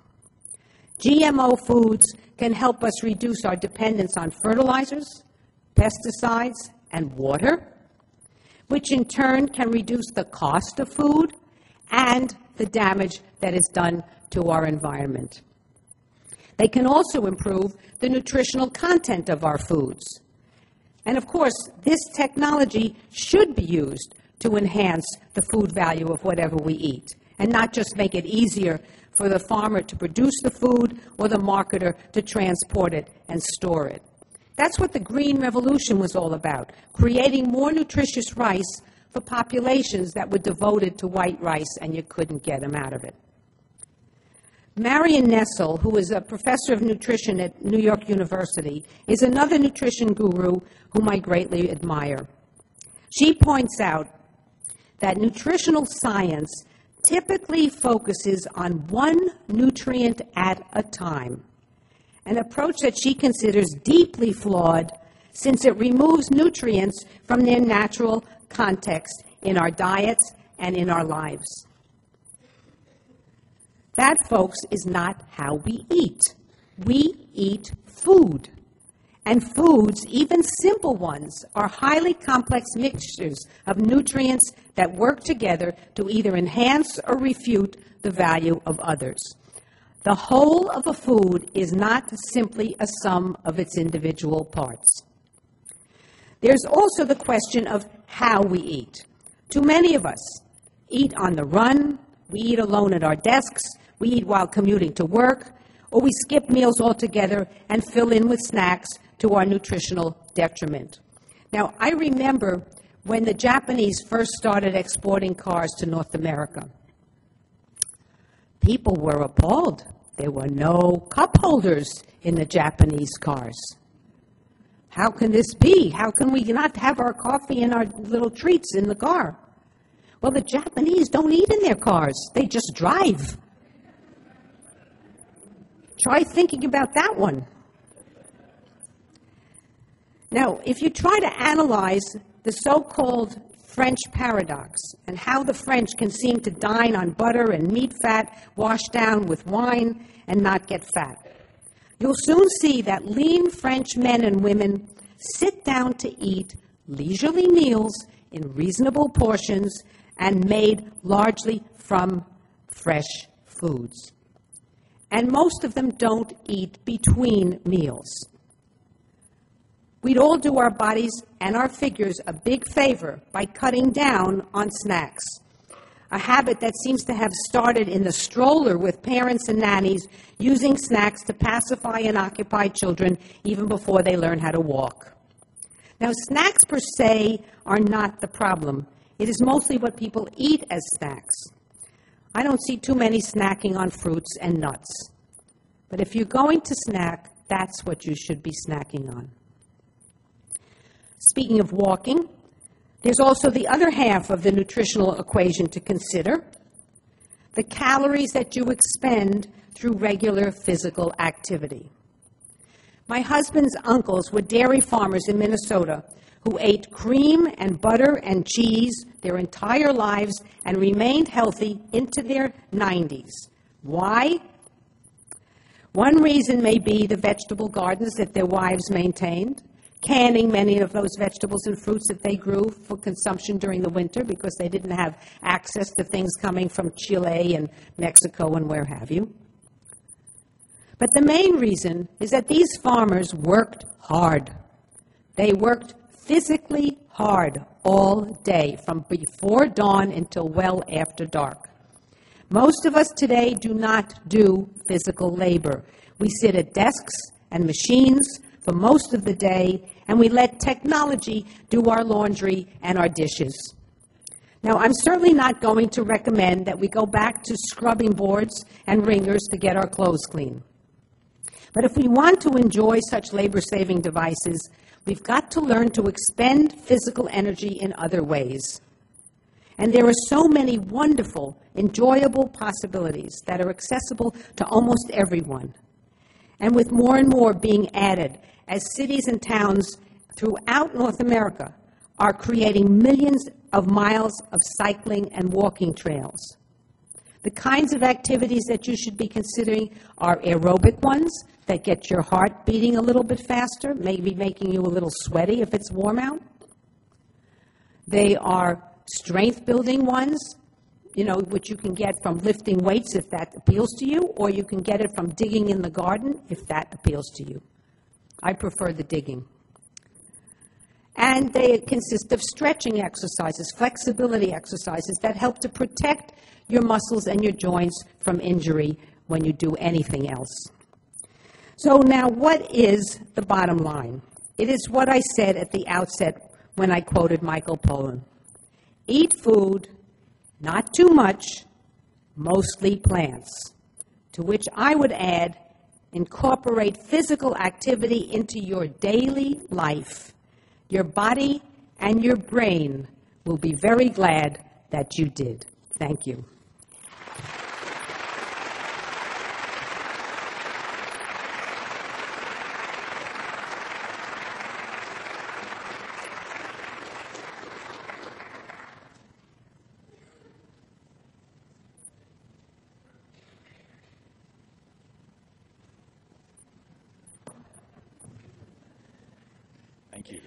GMO foods can help us reduce our dependence on fertilizers, pesticides, and water, which in turn can reduce the cost of food and the damage that is done to our environment. They can also improve the nutritional content of our foods. And of course, this technology should be used to enhance the food value of whatever we eat, and not just make it easier for the farmer to produce the food or the marketer to transport it and store it. That's what the Green Revolution was all about, creating more nutritious rice for populations that were devoted to white rice and you couldn't get them out of it. Marion Nestle, who is a professor of nutrition at New York University, is another nutrition guru whom I greatly admire. She points out that nutritional science typically focuses on one nutrient at a time, an approach that she considers deeply flawed since it removes nutrients from their natural context in our diets and in our lives. That, folks, is not how we eat. We eat food. And foods, even simple ones, are highly complex mixtures of nutrients that work together to either enhance or refute the value of others. The whole of a food is not simply a sum of its individual parts. There's also the question of how we eat. Too many of us eat on the run, we eat alone at our desks, we eat while commuting to work, or we skip meals altogether and fill in with snacks to our nutritional detriment. Now, I remember when the Japanese first started exporting cars to North America. People were appalled. There were no cup holders in the Japanese cars. How can this be? How can we not have our coffee and our little treats in the car? Well, the Japanese don't eat in their cars. They just drive. Try thinking about that one. Now, if you try to analyze the so-called French paradox and how the French can seem to dine on butter and meat fat washed down with wine and not get fat, you'll soon see that lean French men and women sit down to eat leisurely meals in reasonable portions and made largely from fresh foods. And most of them don't eat between meals. We'd all do our bodies and our figures a big favor by cutting down on snacks, a habit that seems to have started in the stroller with parents and nannies using snacks to pacify and occupy children even before they learn how to walk. Now, snacks per se are not the problem. It is mostly what people eat as snacks. I don't see too many snacking on fruits and nuts. But if you're going to snack, that's what you should be snacking on. Speaking of walking, there's also the other half of the nutritional equation to consider, the calories that you expend through regular physical activity. My husband's uncles were dairy farmers in Minnesota who ate cream and butter and cheese their entire lives and remained healthy into their 90s. Why? One reason may be the vegetable gardens that their wives maintained, canning many of those vegetables and fruits that they grew for consumption during the winter because they didn't have access to things coming from Chile and Mexico and where have you. But the main reason is that these farmers worked hard. They worked physically hard all day, from before dawn until well after dark. Most of us today do not do physical labor. We sit at desks and machines for most of the day, and we let technology do our laundry and our dishes. Now, I'm certainly not going to recommend that we go back to scrubbing boards and wringers to get our clothes clean. But if we want to enjoy such labor-saving devices, we've got to learn to expend physical energy in other ways. And there are so many wonderful, enjoyable possibilities that are accessible to almost everyone. And with more and more being added, as cities and towns throughout North America are creating millions of miles of cycling and walking trails. The kinds of activities that you should be considering are aerobic ones that get your heart beating a little bit faster, maybe making you a little sweaty if it's warm out. They are strength-building ones, which you can get from lifting weights if that appeals to you, or you can get it from digging in the garden if that appeals to you. I prefer the digging. And they consist of stretching exercises, flexibility exercises that help to protect your muscles and your joints from injury when you do anything else. So now, what is the bottom line? It is what I said at the outset when I quoted Michael Pollan. Eat food, not too much, mostly plants. To which I would add, incorporate physical activity into your daily life. Your body and your brain will be very glad that you did. Thank you. Thank you.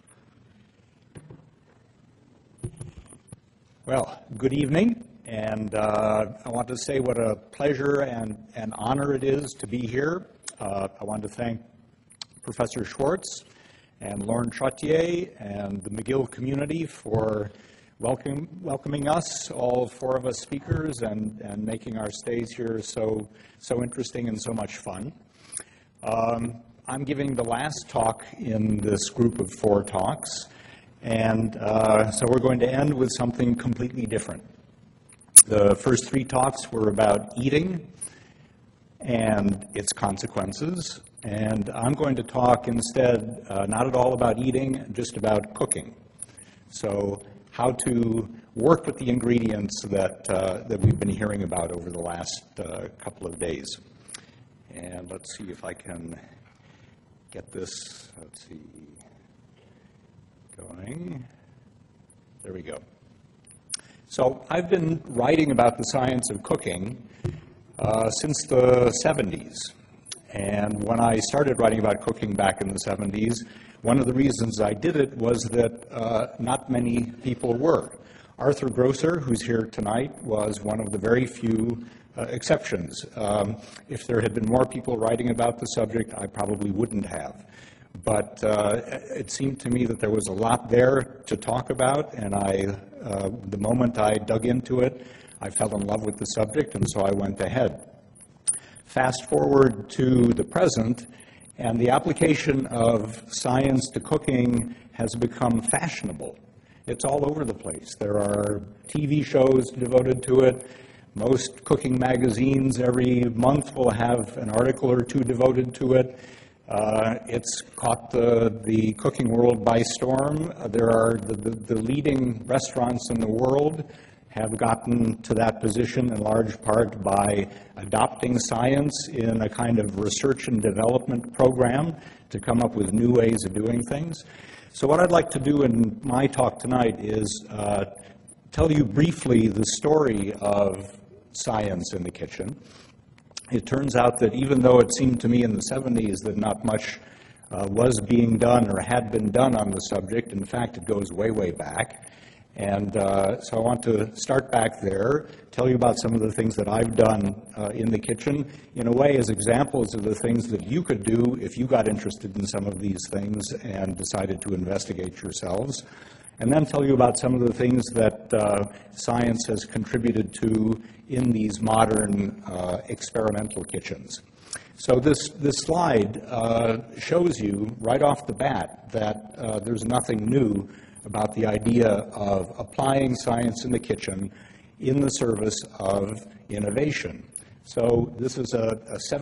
Well, good evening, and I want to say what a pleasure and honor it is to be here. I want to thank Professor Schwartz and Lauren Trottier and the McGill community for welcoming us, all four of us speakers, and making our stays here so interesting and so much fun. I'm giving the last talk in this group of 4 talks, And so we're going to end with something completely different. The first three talks were about eating and its consequences. And I'm going to talk instead not at all about eating, just about cooking. So how to work with the ingredients that we've been hearing about over the last couple of days. And let's see if I can get this, going. There we go. So I've been writing about the science of cooking since the 70s. And when I started writing about cooking back in the 70s, one of the reasons I did it was that not many people were. Arthur Grosser, who's here tonight, was one of the very few exceptions. If there had been more people writing about the subject, I probably wouldn't have. But it seemed to me that there was a lot there to talk about, and the moment I dug into it, I fell in love with the subject, and so I went ahead. Fast forward to the present, and the application of science to cooking has become fashionable. It's all over the place. There are TV shows devoted to it. Most cooking magazines every month will have an article or two devoted to it. It's caught the cooking world by storm. There are the leading restaurants in the world have gotten to that position in large part by adopting science in a kind of research and development program to come up with new ways of doing things. So what I'd like to do in my talk tonight is tell you briefly the story of science in the kitchen. It turns out that even though it seemed to me in the 70s that not much was being done or had been done on the subject, in fact, it goes way, way back. And so I want to start back there, tell you about some of the things that I've done in the kitchen, in a way as examples of the things that you could do if you got interested in some of these things and decided to investigate yourselves. And then tell you about some of the things that science has contributed to in these modern experimental kitchens. So this slide shows you right off the bat that there's nothing new about the idea of applying science in the kitchen in the service of innovation. So this is a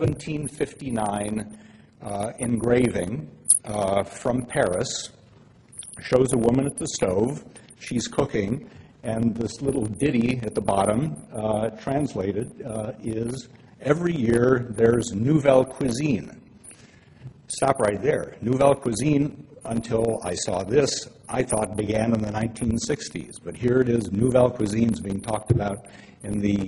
1759 engraving from Paris. Shows a woman at the stove. She's cooking, and this little ditty at the bottom, translated, is every year there's nouvelle cuisine. Stop right there. Nouvelle cuisine, until I saw this, I thought began in the 1960s, but here it is, nouvelle cuisine is being talked about in the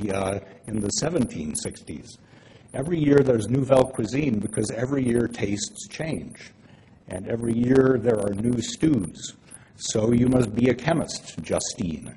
1760s. Every year there's nouvelle cuisine because every year tastes change. And every year there are new stews. So you must be a chemist, Justine.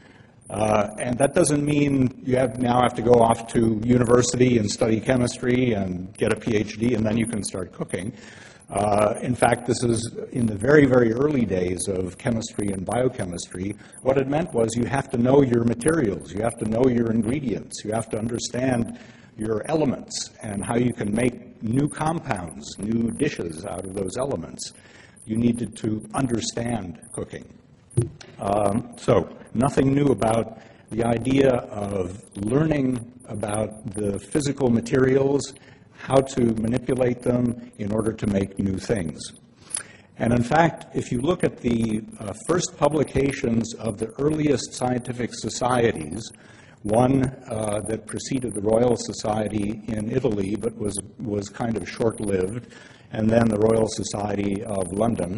And that doesn't mean you now have to go off to university and study chemistry and get a PhD and then you can start cooking. In fact, this is in the very, very early days of chemistry and biochemistry. What it meant was you have to know your materials. You have to know your ingredients. You have to understand your elements and how you can make new compounds, new dishes out of those elements. You needed to understand cooking. So nothing new about the idea of learning about the physical materials, how to manipulate them in order to make new things. And in fact, if you look at the first publications of the earliest scientific societies, one that preceded the Royal Society in Italy but was kind of short-lived, and then the Royal Society of London.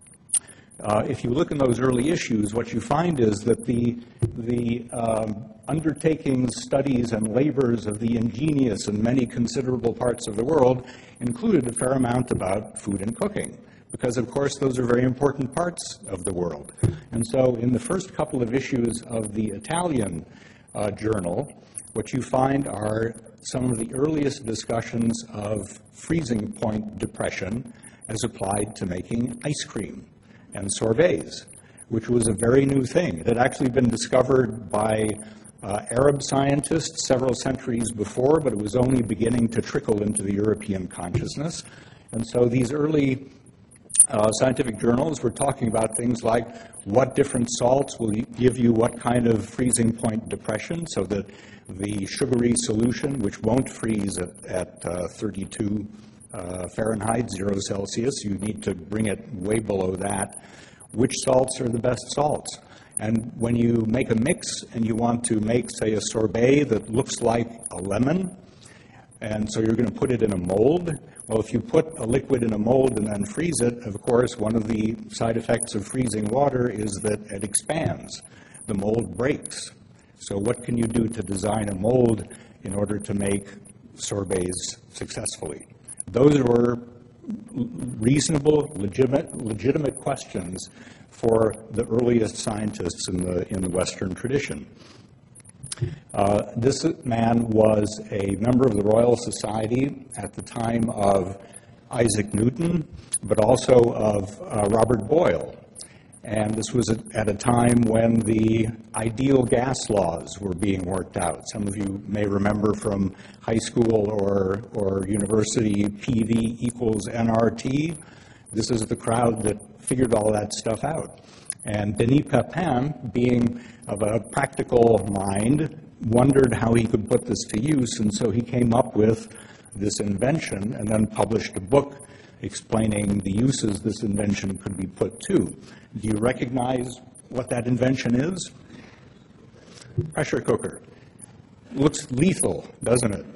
If you look in those early issues, what you find is that the undertakings, studies, and labors of the ingenious in many considerable parts of the world included a fair amount about food and cooking, because, of course, those are very important parts of the world. And so in the first couple of issues of the Italian journal, what you find are some of the earliest discussions of freezing point depression as applied to making ice cream and sorbets, which was a very new thing. It had actually been discovered by Arab scientists several centuries before, but it was only beginning to trickle into the European consciousness. And so these early scientific journals were talking about things like what different salts will give you what kind of freezing point depression, so that the sugary solution, which won't freeze at 32 Fahrenheit, 0 Celsius, you need to bring it way below that. Which salts are the best salts? And when you make a mix and you want to make, say, a sorbet that looks like a lemon, and so you're going to put it in a mold, well, if you put a liquid in a mold and then freeze it, of course, one of the side effects of freezing water is that it expands. The mold breaks. So what can you do to design a mold in order to make sorbets successfully? Those were reasonable, legitimate questions for the earliest scientists in the Western tradition. This man was a member of the Royal Society at the time of Isaac Newton, but also of Robert Boyle. And this was at a time when the ideal gas laws were being worked out. Some of you may remember from high school or university, PV equals nRT. This is the crowd that figured all that stuff out. And Denis Papin, being of a practical mind, wondered how he could put this to use, and so he came up with this invention and then published a book explaining the uses this invention could be put to. Do you recognize what that invention is? Pressure cooker. Looks lethal, doesn't it?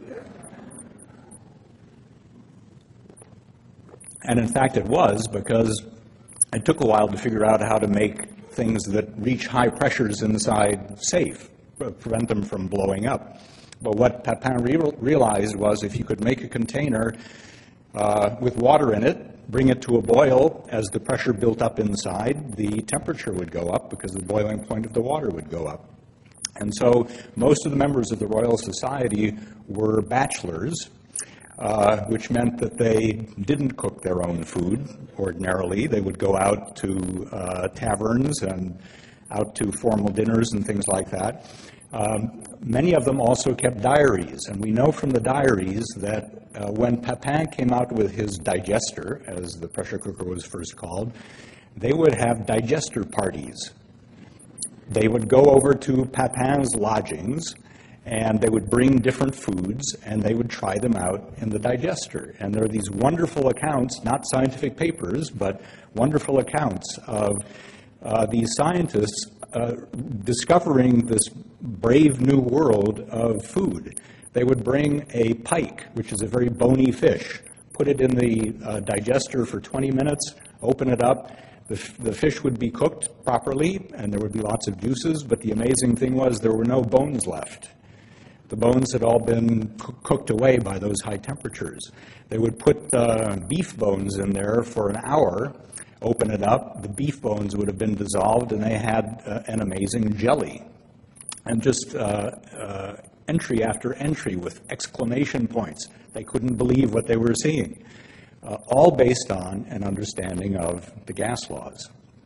And in fact it was, because it took a while to figure out how to make things that reach high pressures inside safe, prevent them from blowing up. But what Papin realized was if you could make a container with water in it, bring it to a boil, as the pressure built up inside, the temperature would go up because the boiling point of the water would go up. And so most of the members of the Royal Society were bachelors, which meant that they didn't cook their own food ordinarily. They would go out to taverns and out to formal dinners and things like that. Many of them also kept diaries, and we know from the diaries that when Papin came out with his digester, as the pressure cooker was first called, they would have digester parties. They would go over to Papin's lodgings, and they would bring different foods, and they would try them out in the digester. And there are these wonderful accounts, not scientific papers, but wonderful accounts of these scientists discovering this brave new world of food. They would bring a pike, which is a very bony fish, put it in the digester for 20 minutes, open it up. The fish would be cooked properly, and there would be lots of juices, but the amazing thing was there were no bones left. The bones had all been cooked away by those high temperatures. They would put beef bones in there for an hour, open it up, the beef bones would have been dissolved, and they had an amazing jelly. And just entry after entry with exclamation points. They couldn't believe what they were seeing. All based on an understanding of the gas laws.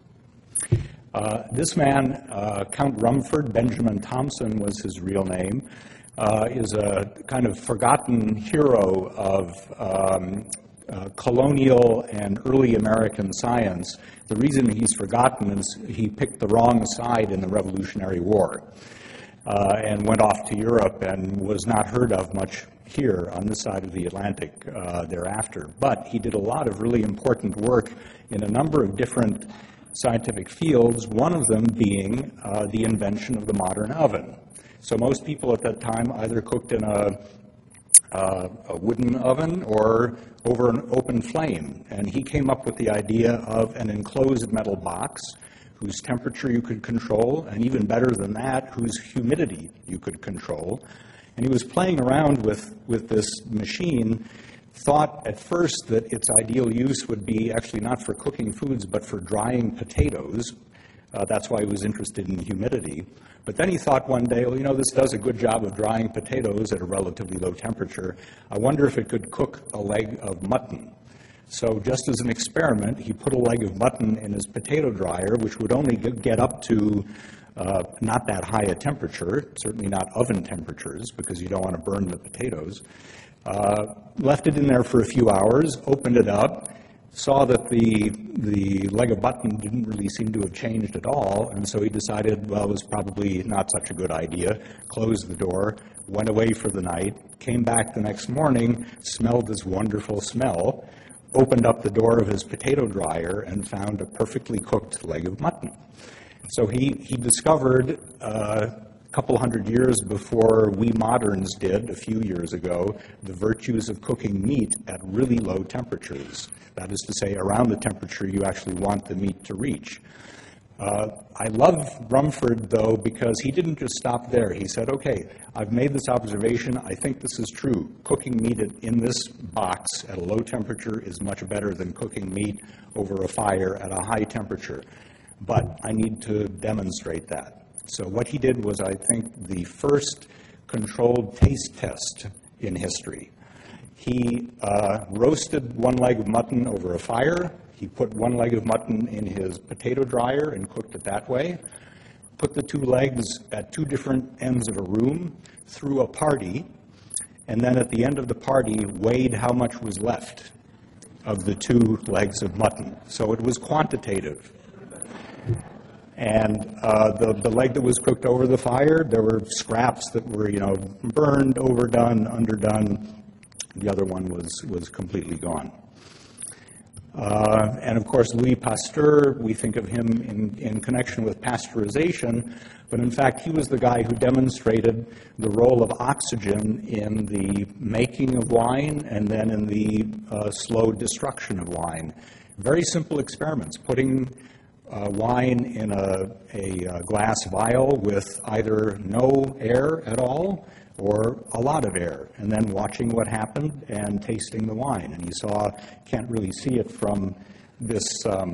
This man, Count Rumford, Benjamin Thompson was his real name, is a kind of forgotten hero of colonial and early American science. The reason he's forgotten is he picked the wrong side in the Revolutionary War and went off to Europe and was not heard of much here on this side of the Atlantic thereafter. But he did a lot of really important work in a number of different scientific fields, one of them being the invention of the modern oven. So most people at that time either cooked in a wooden oven or over an open flame. And he came up with the idea of an enclosed metal box whose temperature you could control, and even better than that, whose humidity you could control. And he was playing around with this machine, thought at first that its ideal use would be actually not for cooking foods, but for drying potatoes. That's why he was interested in humidity. But then he thought one day, well, this does a good job of drying potatoes at a relatively low temperature. I wonder if it could cook a leg of mutton. So just as an experiment, he put a leg of mutton in his potato dryer, which would only get up to not that high a temperature, certainly not oven temperatures, because you don't want to burn the potatoes. Left it in there for a few hours, opened it up, saw that the leg of mutton didn't really seem to have changed at all, and so he decided, well, it was probably not such a good idea, closed the door, went away for the night, came back the next morning, smelled this wonderful smell, opened up the door of his potato dryer, and found a perfectly cooked leg of mutton. So he discovered a couple hundred years before we moderns did, a few years ago, the virtues of cooking meat at really low temperatures. That is to say, around the temperature you actually want the meat to reach. I love Rumford, though, because he didn't just stop there. He said, okay, I've made this observation. I think this is true. Cooking meat in this box at a low temperature is much better than cooking meat over a fire at a high temperature. But I need to demonstrate that. So what he did was, I think, the first controlled taste test in history. He roasted one leg of mutton over a fire. He put one leg of mutton in his potato dryer and cooked it that way. Put the two legs at two different ends of a room, threw a party, and then at the end of the party weighed how much was left of the two legs of mutton. So it was quantitative. And the leg that was cooked over the fire, there were scraps that were, burned, overdone, underdone. The other one was completely gone. And of course, Louis Pasteur, we think of him in connection with pasteurization, but in fact, he was the guy who demonstrated the role of oxygen in the making of wine and then in the slow destruction of wine. Very simple experiments, putting wine in a glass vial with either no air at all or a lot of air, and then watching what happened and tasting the wine. And you can't really see it from this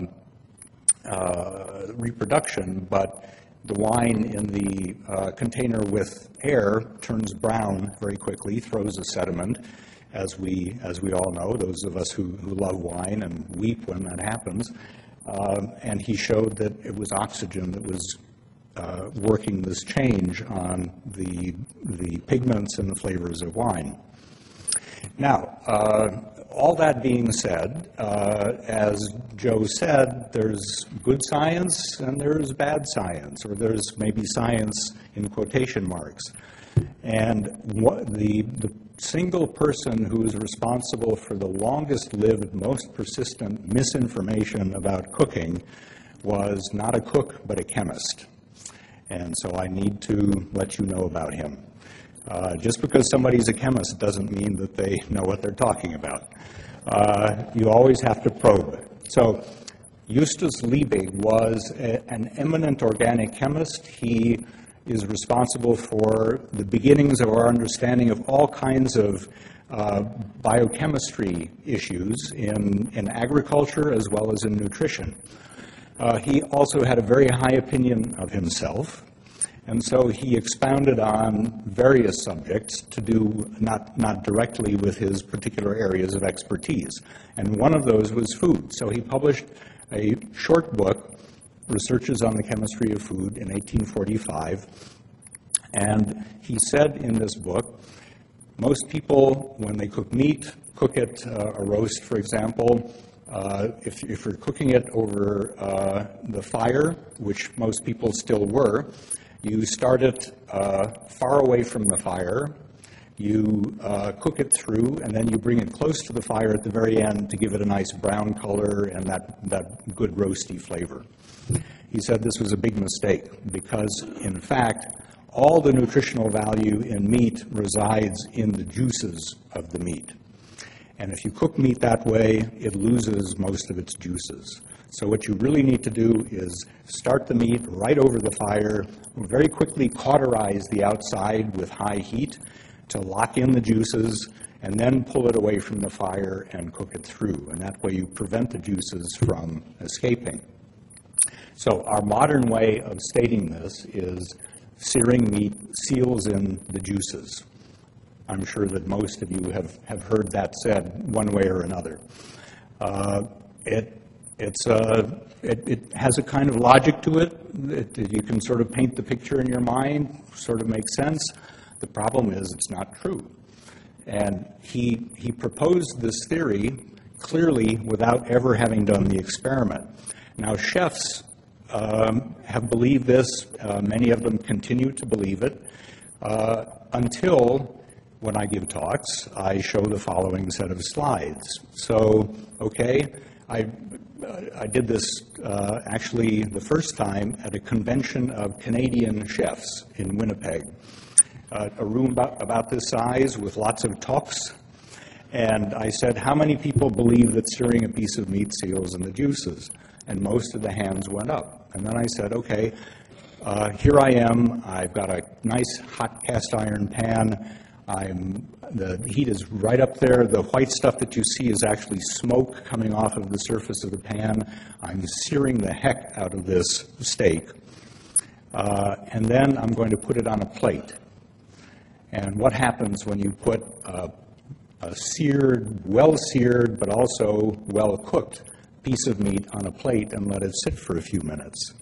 reproduction, but the wine in the container with air turns brown very quickly, throws a sediment, as we all know, those of us who love wine and weep when that happens. And he showed that it was oxygen that was working this change on the pigments and the flavors of wine. Now, all that being said, as Joe said, there's good science and there's bad science, or there's maybe science in quotation marks. And the single person who is responsible for the longest-lived, most persistent misinformation about cooking was not a cook, but a chemist. And so I need to let you know about him. Just because somebody's a chemist doesn't mean that they know what they're talking about. You always have to probe it. So Justus Liebig was an eminent organic chemist. He is responsible for the beginnings of our understanding of all kinds of biochemistry issues in agriculture as well as in nutrition. He also had a very high opinion of himself, and so he expounded on various subjects to do not directly with his particular areas of expertise. And one of those was food. So he published a short book, Researches on the Chemistry of Food, in 1845. And he said in this book, most people, when they cook meat, cook it a roast, for example. If you're cooking it over the fire, which most people still were, you start it far away from the fire, you cook it through, and then you bring it close to the fire at the very end to give it a nice brown color and that good roasty flavor. He said this was a big mistake because, in fact, all the nutritional value in meat resides in the juices of the meat. And if you cook meat that way, it loses most of its juices. So what you really need to do is start the meat right over the fire, very quickly cauterize the outside with high heat to lock in the juices, and then pull it away from the fire and cook it through. And that way you prevent the juices from escaping. So our modern way of stating this is searing meat seals in the juices. I'm sure that most of you have heard that said one way or another. It has a kind of logic to it. You can sort of paint the picture in your mind, sort of makes sense. The problem is it's not true. And he proposed this theory clearly without ever having done the experiment. Now, chefs have believed this. Many of them continue to believe it until, when I give talks, I show the following set of slides. So, okay, I did this actually the first time at a convention of Canadian chefs in Winnipeg. A room about this size with lots of talks. And I said, how many people believe that searing a piece of meat seals in the juices? And most of the hands went up. And then I said, okay, here I am. I've got a nice hot cast iron pan. The heat is right up there. The white stuff that you see is actually smoke coming off of the surface of the pan. I'm searing the heck out of this steak. And then I'm going to put it on a plate. And what happens when you put a seared, well-seared, but also well-cooked piece of meat on a plate and let it sit for a few minutes?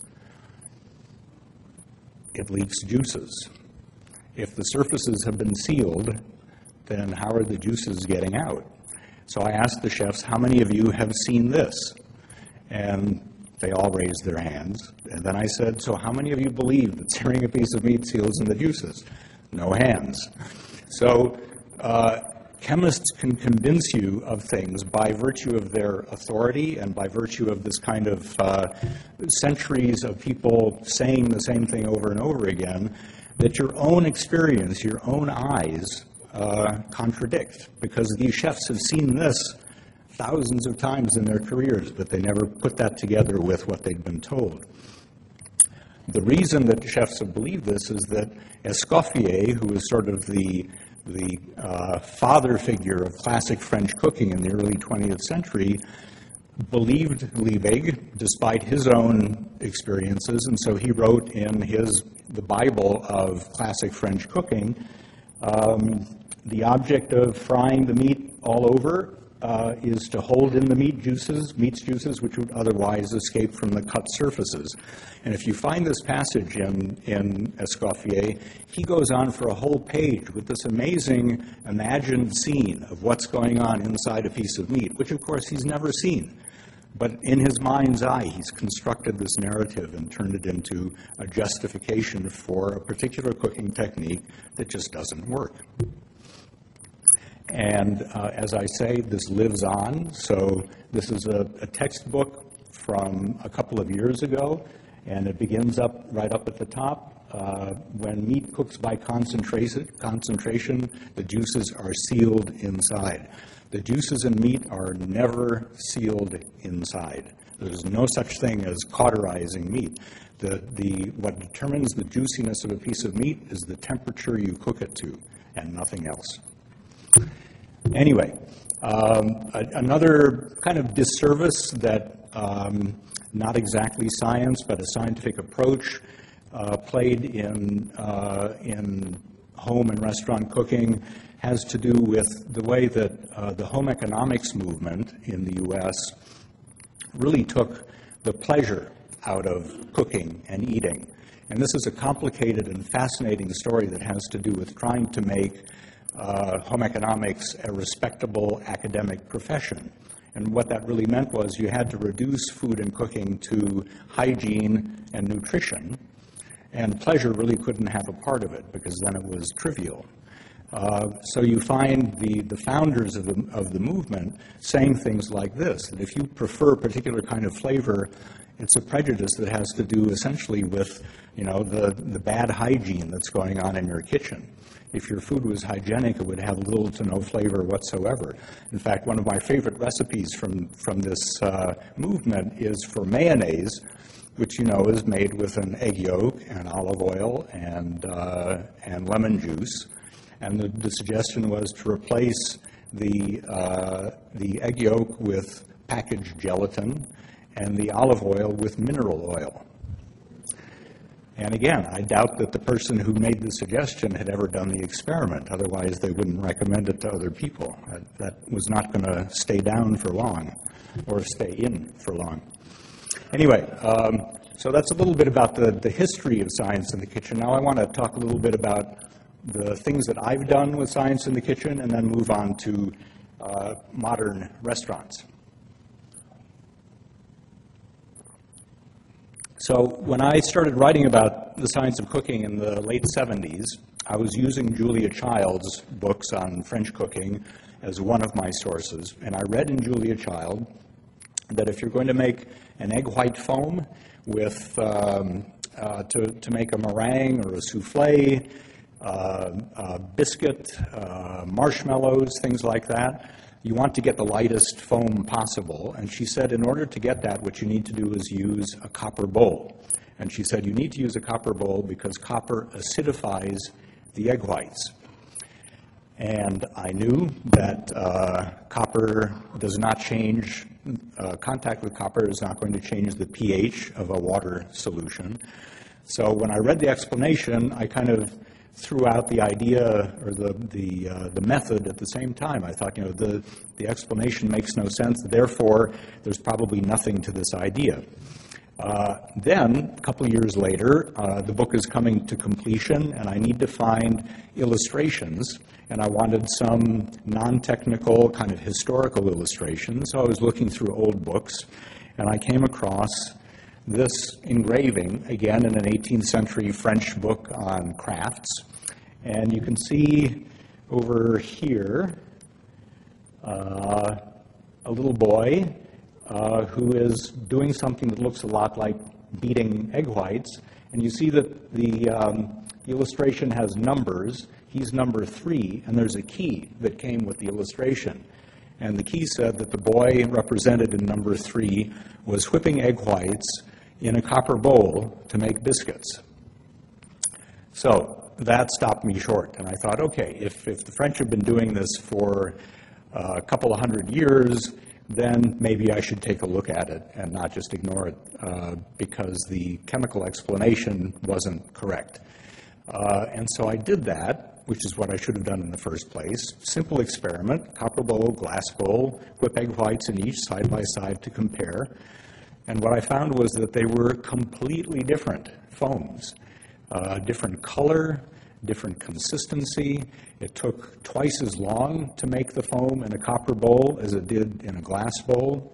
It leaks juices. If the surfaces have been sealed, then how are the juices getting out? So I asked the chefs, how many of you have seen this? And they all raised their hands. And then I said, so how many of you believe that searing a piece of meat seals in the juices? No hands. So chemists can convince you of things by virtue of their authority and by virtue of this kind of centuries of people saying the same thing over and over again, that your own experience, your own eyes contradict, because these chefs have seen this thousands of times in their careers, but they never put that together with what they'd been told. The reason that the chefs have believed this is that Escoffier, who was sort of the father figure of classic French cooking in the early 20th century, believed Liebig despite his own experiences, and so he wrote in the Bible of classic French cooking, the object of frying the meat all over is to hold in the meat's juices, which would otherwise escape from the cut surfaces. And if you find this passage in Escoffier, he goes on for a whole page with this amazing imagined scene of what's going on inside a piece of meat, which of course he's never seen. But in his mind's eye, he's constructed this narrative and turned it into a justification for a particular cooking technique that just doesn't work. And as I say, this lives on. So this is a textbook from a couple of years ago, and it begins right up at the top. When meat cooks by concentration, the juices are sealed inside. The juices in meat are never sealed inside. There's no such thing as cauterizing meat. What determines the juiciness of a piece of meat is the temperature you cook it to, and nothing else. Anyway, another kind of disservice that not exactly science, but a scientific approach played in home and restaurant cooking has to do with the way that the home economics movement in the U.S. really took the pleasure out of cooking and eating. And this is a complicated and fascinating story that has to do with trying to make home economics a respectable academic profession. And what that really meant was you had to reduce food and cooking to hygiene and nutrition, and pleasure really couldn't have a part of it because then it was trivial. So you find the founders of the movement saying things like this, that if you prefer a particular kind of flavor, it's a prejudice that has to do essentially with, the bad hygiene that's going on in your kitchen. If your food was hygienic, it would have little to no flavor whatsoever. In fact, one of my favorite recipes from this movement is for mayonnaise, which is made with an egg yolk and olive oil and lemon juice. And the suggestion was to replace the egg yolk with packaged gelatin and the olive oil with mineral oil. And again, I doubt that the person who made the suggestion had ever done the experiment. Otherwise, they wouldn't recommend it to other people. That was not going to stay down for long or stay in for long. Anyway, so that's a little bit about the history of science in the kitchen. Now I want to talk a little bit about the things that I've done with science in the kitchen and then move on to modern restaurants. So when I started writing about the science of cooking in the late 70s, I was using Julia Child's books on French cooking as one of my sources. And I read in Julia Child that if you're going to make an egg white foam with to make a meringue or a souffle, a biscuit, marshmallows, things like that, you want to get the lightest foam possible. And she said in order to get that, what you need to do is use a copper bowl. And she said you need to use a copper bowl because copper acidifies the egg whites. And I knew that copper does not change, contact with copper is not going to change the pH of a water solution. So when I read the explanation, I kind of threw out the idea or the method at the same time. I thought, the explanation makes no sense, therefore there's probably nothing to this idea. Then, a couple of years later, the book is coming to completion, and I need to find illustrations, and I wanted some non-technical, kind of historical illustrations. So I was looking through old books, and I came across this engraving, again in an 18th century French book on crafts. And you can see over here a little boy who is doing something that looks a lot like beating egg whites. And you see that the illustration has numbers. He's number 3, and there's a key that came with the illustration. And the key said that the boy represented in number 3 was whipping egg whites in a copper bowl to make biscuits. So that stopped me short, and I thought, okay, if the French have been doing this for a couple of 100 years, then maybe I should take a look at it and not just ignore it because the chemical explanation wasn't correct. And so I did that, which is what I should have done in the first place. Simple experiment, copper bowl, glass bowl, whip egg whites in each side by side to compare. And what I found was that they were completely different foams, different color, different consistency. It took twice as long to make the foam in a copper bowl as it did in a glass bowl.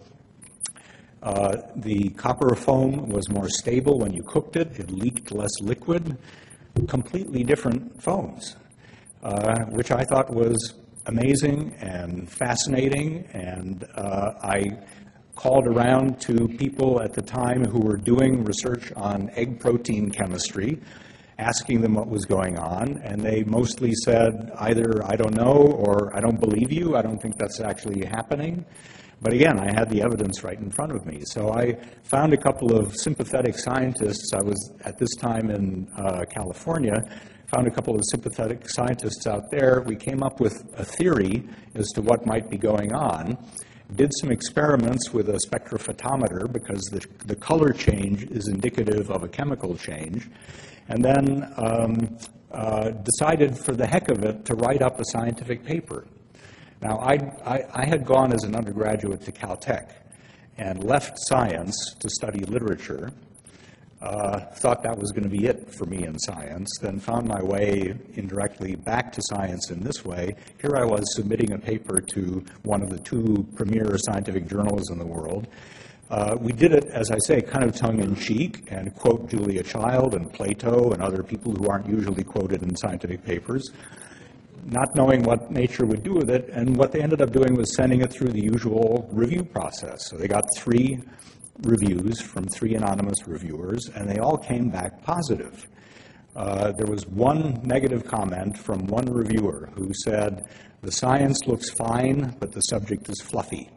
The copper foam was more stable when you cooked it. It leaked less liquid. Completely different foams, which I thought was amazing and fascinating. And I called around to people at the time who were doing research on egg protein chemistry, asking them what was going on, and they mostly said either I don't know or I don't believe you, I don't think that's actually happening. But again, I had the evidence right in front of me. So I found a couple of sympathetic scientists. I was at this time in California, found a couple of sympathetic scientists out there. We came up with a theory as to what might be going on. Did some experiments with a spectrophotometer because the color change is indicative of a chemical change, and then decided for the heck of it to write up a scientific paper. Now, I had gone as an undergraduate to Caltech and left science to study literature, thought that was going to be it for me in science, then found my way indirectly back to science in this way. Here I was submitting a paper to one of the 2 premier scientific journals in the world. We did it, as I say, kind of tongue-in-cheek and quote Julia Child and Plato and other people who aren't usually quoted in scientific papers, not knowing what Nature would do with it. And what they ended up doing was sending it through the usual review process. So they got 3 reviews from 3 anonymous reviewers, and they all came back positive. There was one negative comment from one reviewer who said, "The science looks fine, but the subject is fluffy."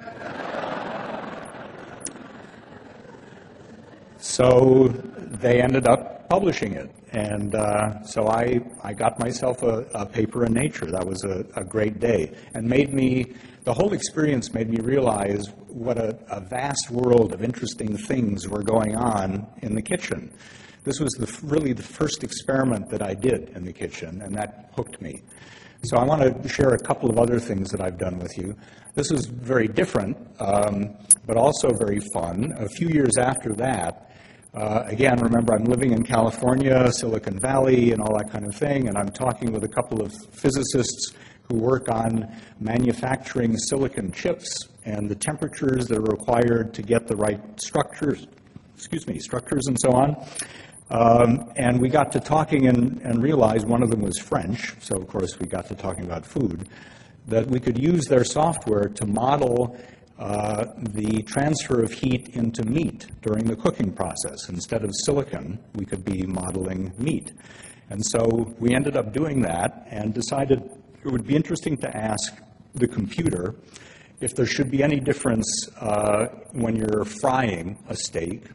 So they ended up publishing it. And so I got myself a paper in Nature. That was a great day. And the whole experience made me realize what a vast world of interesting things were going on in the kitchen. This was really the first experiment that I did in the kitchen, and that hooked me. So I want to share a couple of other things that I've done with you. This is very different, but also very fun. A few years after that, again, remember, I'm living in California, Silicon Valley, and all that kind of thing, and I'm talking with a couple of physicists who work on manufacturing silicon chips and the temperatures that are required to get the right structures structures and so on. And we got to talking and realized one of them was French, so of course we got to talking about food, that we could use their software to model the transfer of heat into meat during the cooking process. Instead of silicon, we could be modeling meat. And so we ended up doing that and decided it would be interesting to ask the computer if there should be any difference when you're frying a steak,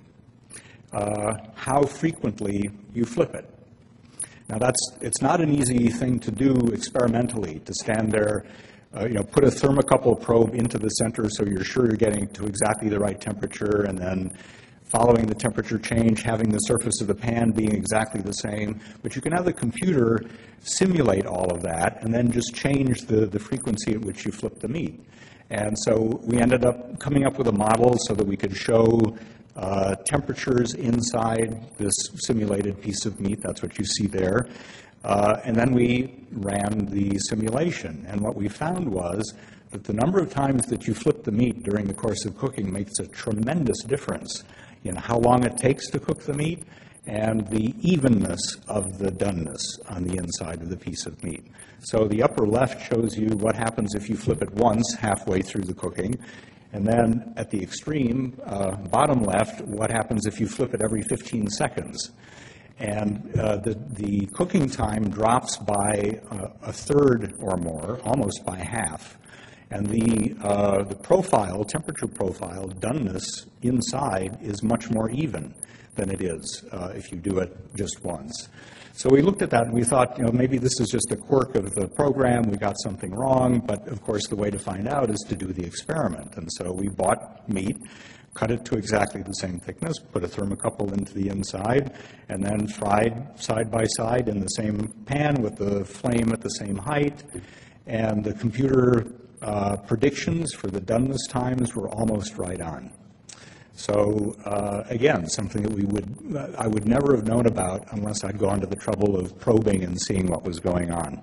how frequently you flip it. Now it's not an easy thing to do experimentally, to stand there, put a thermocouple probe into the center so you're sure you're getting to exactly the right temperature, and then following the temperature change, having the surface of the pan being exactly the same. But you can have the computer simulate all of that and then just change the frequency at which you flip the meat. And so we ended up coming up with a model so that we could show temperatures inside this simulated piece of meat. That's what you see there. And then we ran the simulation. And what we found was that the number of times that you flip the meat during the course of cooking makes a tremendous difference in how long it takes to cook the meat and the evenness of the doneness on the inside of the piece of meat. So the upper left shows you what happens if you flip it once halfway through the cooking. And then at the extreme, bottom left, what happens if you flip it every 15 seconds. And the cooking time drops by a third or more, almost by half. And the profile, temperature profile, doneness inside is much more even than it is if you do it just once. So we looked at that and we thought, maybe this is just a quirk of the program, we got something wrong, but of course the way to find out is to do the experiment. And so we bought meat, cut it to exactly the same thickness, put a thermocouple into the inside, and then fried side by side in the same pan with the flame at the same height. And the computer predictions for the doneness times were almost right on. So again, something that I would never have known about unless I'd gone to the trouble of probing and seeing what was going on.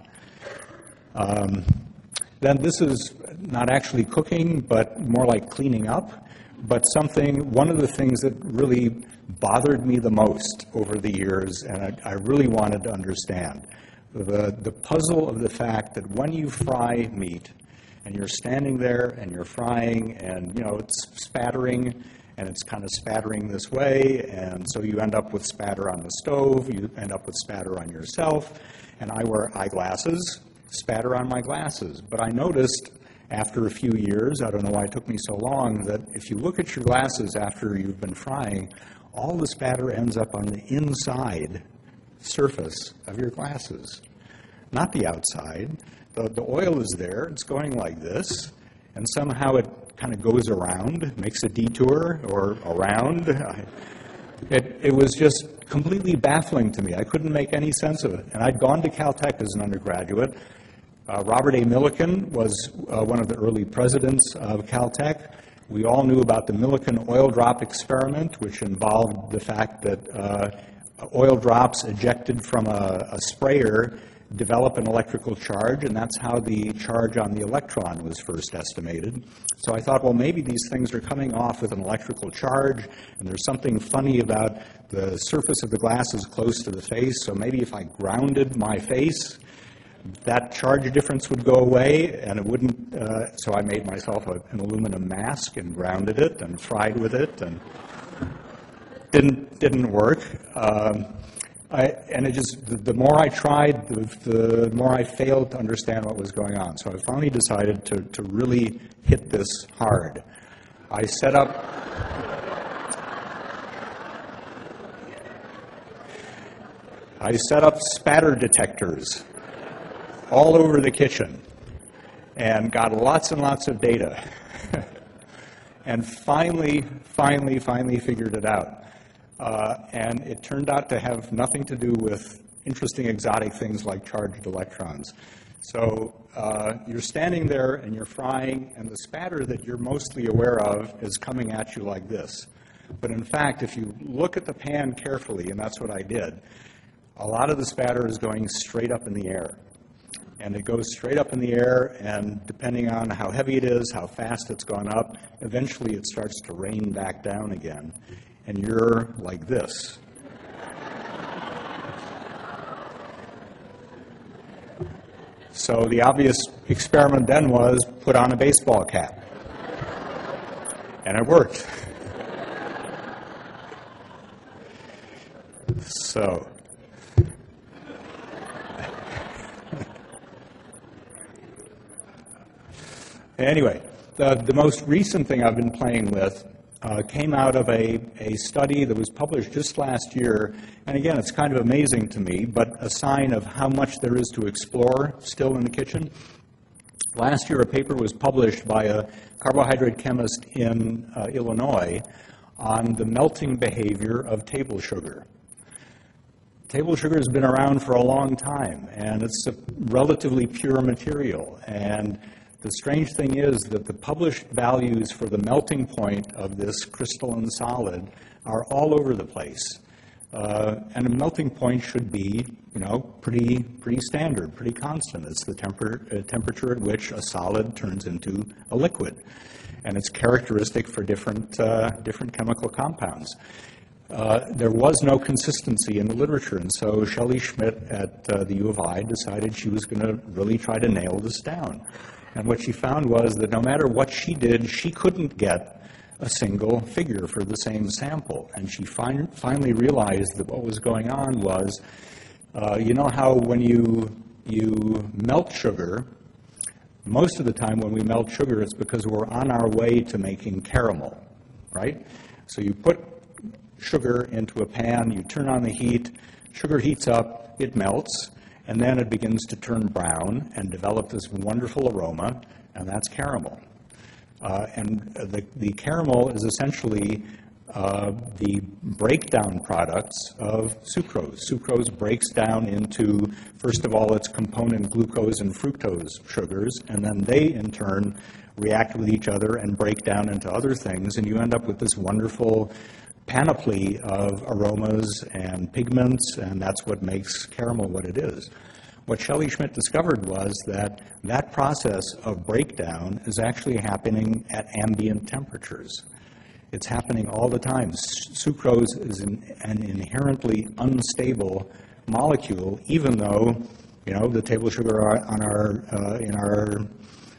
Then this is not actually cooking, but more like cleaning up. But one of the things that really bothered me the most over the years, and I really wanted to understand, the puzzle of the fact that when you fry meat, and you're standing there and you're frying, and it's spattering, and it's kind of spattering this way, and so you end up with spatter on the stove, you end up with spatter on yourself, and I wear eyeglasses, spatter on my glasses. But I noticed after a few years, I don't know why it took me so long, that if you look at your glasses after you've been frying, all the spatter ends up on the inside surface of your glasses, not the outside. The oil is there, it's going like this, and somehow it kind of goes around, makes a detour or around. It was just completely baffling to me. I couldn't make any sense of it. And I'd gone to Caltech as an undergraduate. Robert A. Millikan was one of the early presidents of Caltech. We all knew about the Millikan oil drop experiment, which involved the fact that oil drops ejected from a sprayer develop an electrical charge, and that's how the charge on the electron was first estimated. So I thought, well, maybe these things are coming off with an electrical charge, and there's something funny about the surface of the glasses close to the face, so maybe if I grounded my face, that charge difference would go away, and it wouldn't, so I made myself an aluminum mask and grounded it and fried with it, and didn't work. The more I tried, the more I failed to understand what was going on. So I finally decided to really hit this hard. I set up spatter detectors all over the kitchen and got lots and lots of data. And finally figured it out. And it turned out to have nothing to do with interesting exotic things like charged electrons. So you're standing there and you're frying, and the spatter that you're mostly aware of is coming at you like this. But in fact, if you look at the pan carefully, and that's what I did, a lot of the spatter is going straight up in the air. And it goes straight up in the air, and depending on how heavy it is, how fast it's gone up, eventually it starts to rain back down again. and you're like this. So the obvious experiment then was put on a baseball cap. And it worked. So, anyway, the most recent thing I've been playing with came out of a study that was published just last year. And again, it's kind of amazing to me, but a sign of how much there is to explore still in the kitchen. Last year, a paper was published by a carbohydrate chemist in Illinois on the melting behavior of table sugar. Table sugar has been around for a long time, and it's a relatively pure material. And the strange thing is that the published values for the melting point of this crystalline solid are all over the place. And a melting point should be, pretty standard, pretty constant. It's the temperature at which a solid turns into a liquid. And it's characteristic for different chemical compounds. There was no consistency in the literature, and so Shelley Schmidt at the U of I decided she was going to really try to nail this down. And what she found was that no matter what she did, she couldn't get a single figure for the same sample. And she finally realized that what was going on was, you know how when you melt sugar, most of the time when we melt sugar, it's because we're on our way to making caramel, right? So you put sugar into a pan, you turn on the heat, sugar heats up, it melts, and then it begins to turn brown and develop this wonderful aroma, and that's caramel. And the caramel is essentially the breakdown products of sucrose. Sucrose breaks down into, first of all, its component glucose and fructose sugars, and then they, in turn, react with each other and break down into other things, and you end up with this wonderful panoply of aromas and pigments, and that's what makes caramel what it is. What Shelley Schmidt discovered was that that process of breakdown is actually happening at ambient temperatures. It's happening all the time. Sucrose is an inherently unstable molecule, even though, the table sugar in our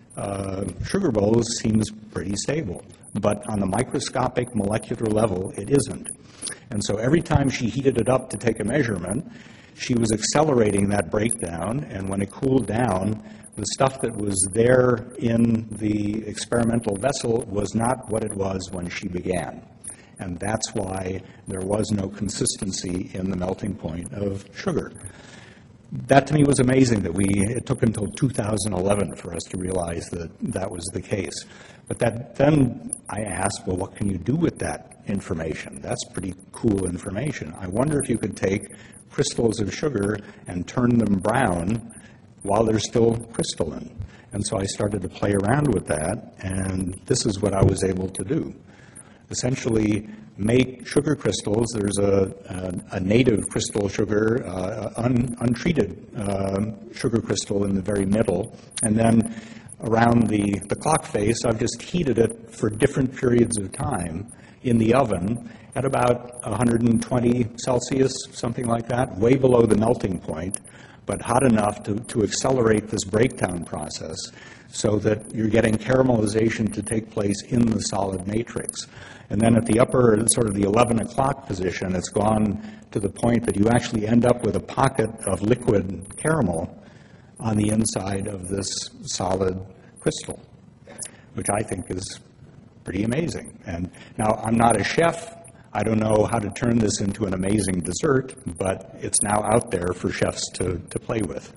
sugar bowls seems pretty stable. But on the microscopic molecular level, it isn't. And so every time she heated it up to take a measurement, she was accelerating that breakdown, and when it cooled down, the stuff that was there in the experimental vessel was not what it was when she began. And that's why there was no consistency in the melting point of sugar. That to me was amazing that it took until 2011 for us to realize that that was the case. But then I asked, well, what can you do with that information? That's pretty cool information. I wonder if you could take crystals of sugar and turn them brown while they're still crystalline. And so I started to play around with that, and this is what I was able to do. Essentially, make sugar crystals. There's a native crystal sugar, untreated sugar crystal in the very middle, and then around the clock face, I've just heated it for different periods of time in the oven at about 120 Celsius, something like that, way below the melting point, but hot enough to accelerate this breakdown process so that you're getting caramelization to take place in the solid matrix. And then at the upper, sort of the 11 o'clock position, it's gone to the point that you actually end up with a pocket of liquid caramel on the inside of this solid crystal, which I think is pretty amazing. And now, I'm not a chef. I don't know how to turn this into an amazing dessert, but it's now out there for chefs to play with.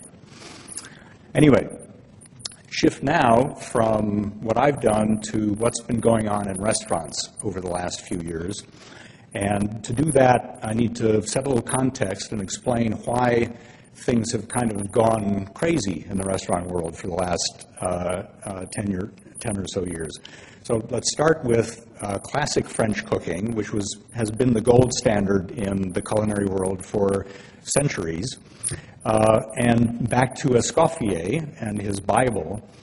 Anyway, shift now from what I've done to what's been going on in restaurants over the last few years. And to do that, I need to set a little context and explain why things have kind of gone crazy in the restaurant world for the last 10 or so years. So let's start with classic French cooking, which has been the gold standard in the culinary world for centuries. And back to Escoffier and his Bible,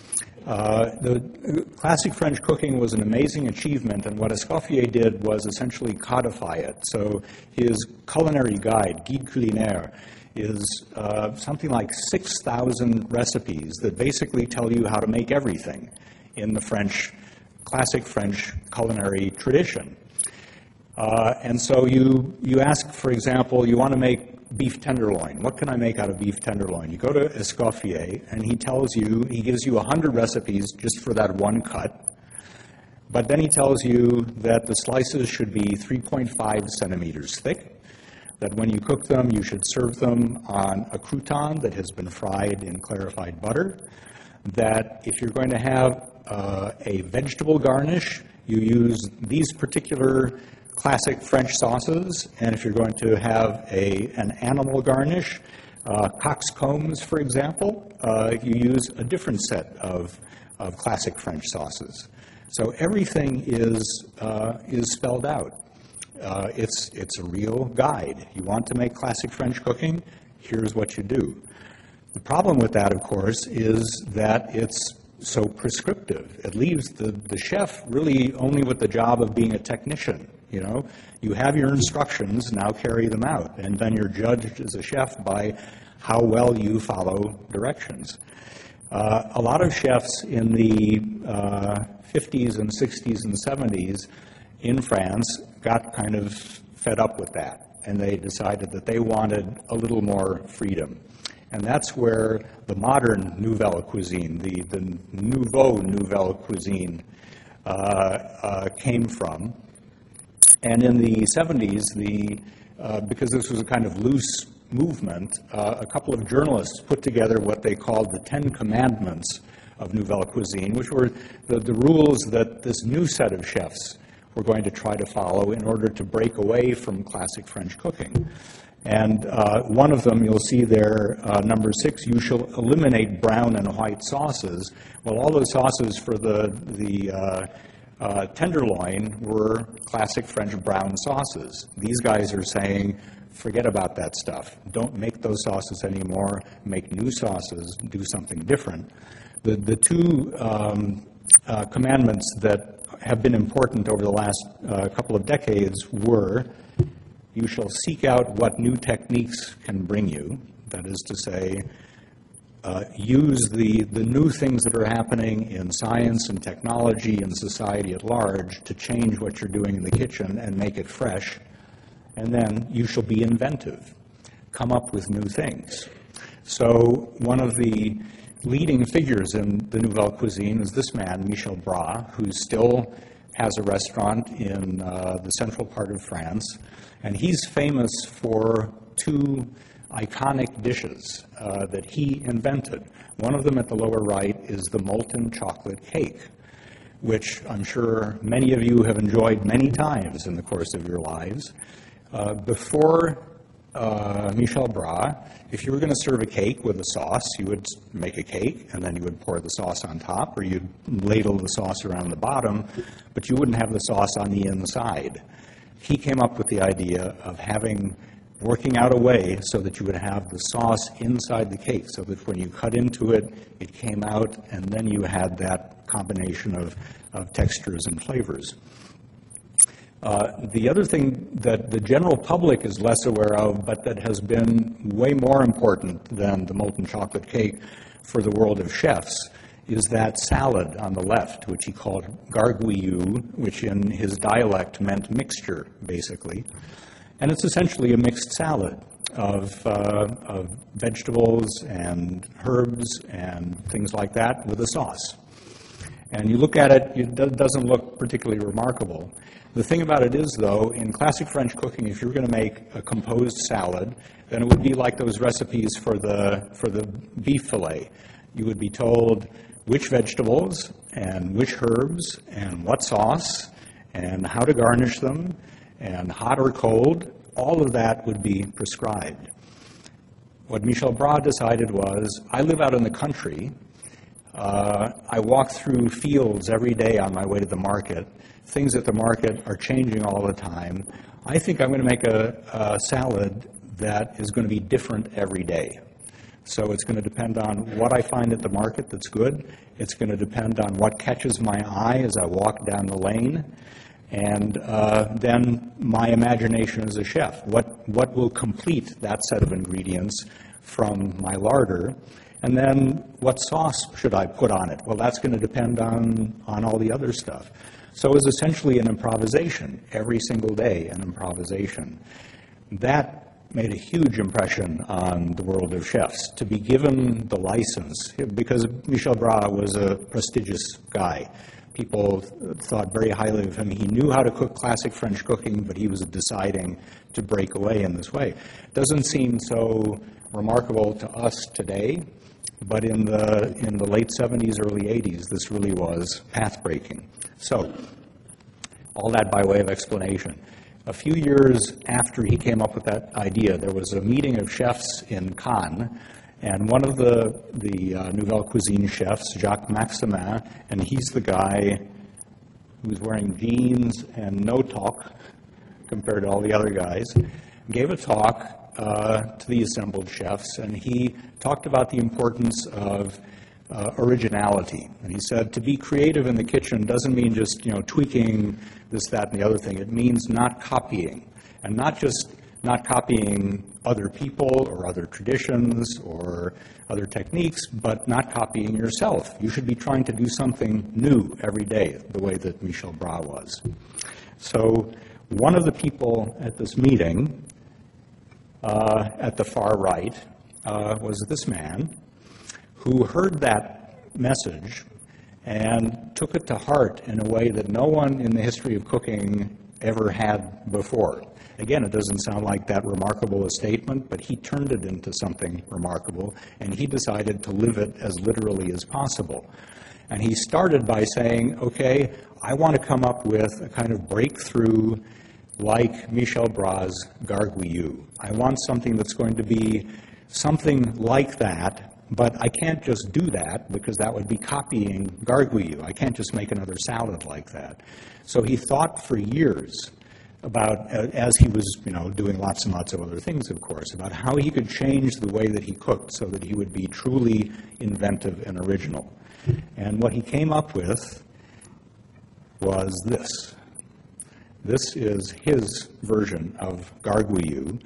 The classic French cooking was an amazing achievement, and what Escoffier did was essentially codify it. So his culinary guide, Guide Culinaire, is something like 6,000 recipes that basically tell you how to make everything in the classic French culinary tradition. And so you ask, for example, you want to make beef tenderloin. What can I make out of beef tenderloin? You go to Escoffier, and he gives you 100 recipes just for that one cut. But then he tells you that the slices should be 3.5 centimeters thick, that when you cook them, you should serve them on a crouton that has been fried in clarified butter, that if you're going to have a vegetable garnish, you use these particular classic French sauces, and if you're going to have an animal garnish, coxcombs, for example, you use a different set of classic French sauces. So everything is spelled out. It's a real guide. You want to make classic French cooking? Here's what you do. The problem with that, of course, is that it's so prescriptive. It leaves the chef really only with the job of being a technician. You know, you have your instructions, now carry them out, and then you're judged as a chef by how well you follow directions. A lot of chefs in the 50s and 60s and 70s in France got kind of fed up with that, and they decided that they wanted a little more freedom. And that's where the modern nouvelle cuisine, the nouveau nouvelle cuisine, came from. And in the 70s, because this was a kind of loose movement, a couple of journalists put together what they called the 10 Commandments of nouvelle cuisine, which were the rules that this new set of chefs were going to try to follow in order to break away from classic French cooking. And one of them, you'll see there, number 6, you shall eliminate brown and white sauces. Well, all the sauces for the tenderloin were classic French brown sauces. These guys are saying, forget about that stuff. Don't make those sauces anymore. Make new sauces. Do something different. The two commandments that have been important over the last couple of decades were, you shall seek out what new techniques can bring you. That is to say, use the new things that are happening in science and technology and society at large to change what you're doing in the kitchen and make it fresh. And then you shall be inventive. Come up with new things. So one of the leading figures in the nouvelle cuisine is this man, Michel Bras, who still has a restaurant in the central part of France. And he's famous for two iconic dishes that he invented. One of them at the lower right is the molten chocolate cake, which I'm sure many of you have enjoyed many times in the course of your lives. Before Michel Bras, if you were going to serve a cake with a sauce, you would make a cake, and then you would pour the sauce on top, or you'd ladle the sauce around the bottom, but you wouldn't have the sauce on the inside. He came up with the idea of working out a way so that you would have the sauce inside the cake, so that when you cut into it, it came out, and then you had that combination of textures and flavors. The other thing that the general public is less aware of, but that has been way more important than the molten chocolate cake for the world of chefs, is that salad on the left, which he called gargouillou, which in his dialect meant mixture, basically. And it's essentially a mixed salad of vegetables and herbs and things like that with a sauce. And you look at it, it doesn't look particularly remarkable. The thing about it is, though, in classic French cooking, if you were going to make a composed salad, then it would be like those recipes for the beef fillet. You would be told which vegetables and which herbs and what sauce and how to garnish them and hot or cold. All of that would be prescribed. What Michel Bras decided was, I live out in the country. I walk through fields every day on my way to the market. Things at the market are changing all the time. I think I'm going to make a salad that is going to be different every day. So it's going to depend on what I find at the market that's good. It's going to depend on what catches my eye as I walk down the lane. And then my imagination as a chef. What will complete that set of ingredients from my larder? And then what sauce should I put on it? Well, that's going to depend on all the other stuff. So it was essentially an improvisation, every single day an improvisation. That made a huge impression on the world of chefs, to be given the license, because Michel Bras was a prestigious guy. People thought very highly of him. He knew how to cook classic French cooking, but he was deciding to break away in this way. It doesn't seem so remarkable to us today, but in the late 70s, early 80s, this really was path-breaking. So, all that by way of explanation. A few years after he came up with that idea, there was a meeting of chefs in Cannes, and one of the Nouvelle Cuisine chefs, Jacques Maximin, and he's the guy who's wearing jeans and no talk compared to all the other guys, gave a talk to the assembled chefs, and he talked about the importance of originality. And he said to be creative in the kitchen doesn't mean just tweaking this, that, and the other thing. It means not copying, and not just not copying other people or other traditions or other techniques, but not copying yourself. You should be trying to do something new every day, the way that Michel Bras was. So one of the people at this meeting at the far right was this man who heard that message and took it to heart in a way that no one in the history of cooking ever had before. Again, it doesn't sound like that remarkable a statement, but he turned it into something remarkable, and he decided to live it as literally as possible. And he started by saying, okay, I want to come up with a kind of breakthrough like Michel Bras' Gargouillou. I want something that's going to be something like that, but I can't just do that because that would be copying Gargouillou. I can't just make another salad like that. So he thought for years about, as he was doing lots and lots of other things, of course, about how he could change the way that he cooked so that he would be truly inventive and original. And what he came up with was this. This is his version of Gargouillou.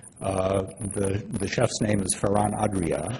The chef's name is Ferran Adrià,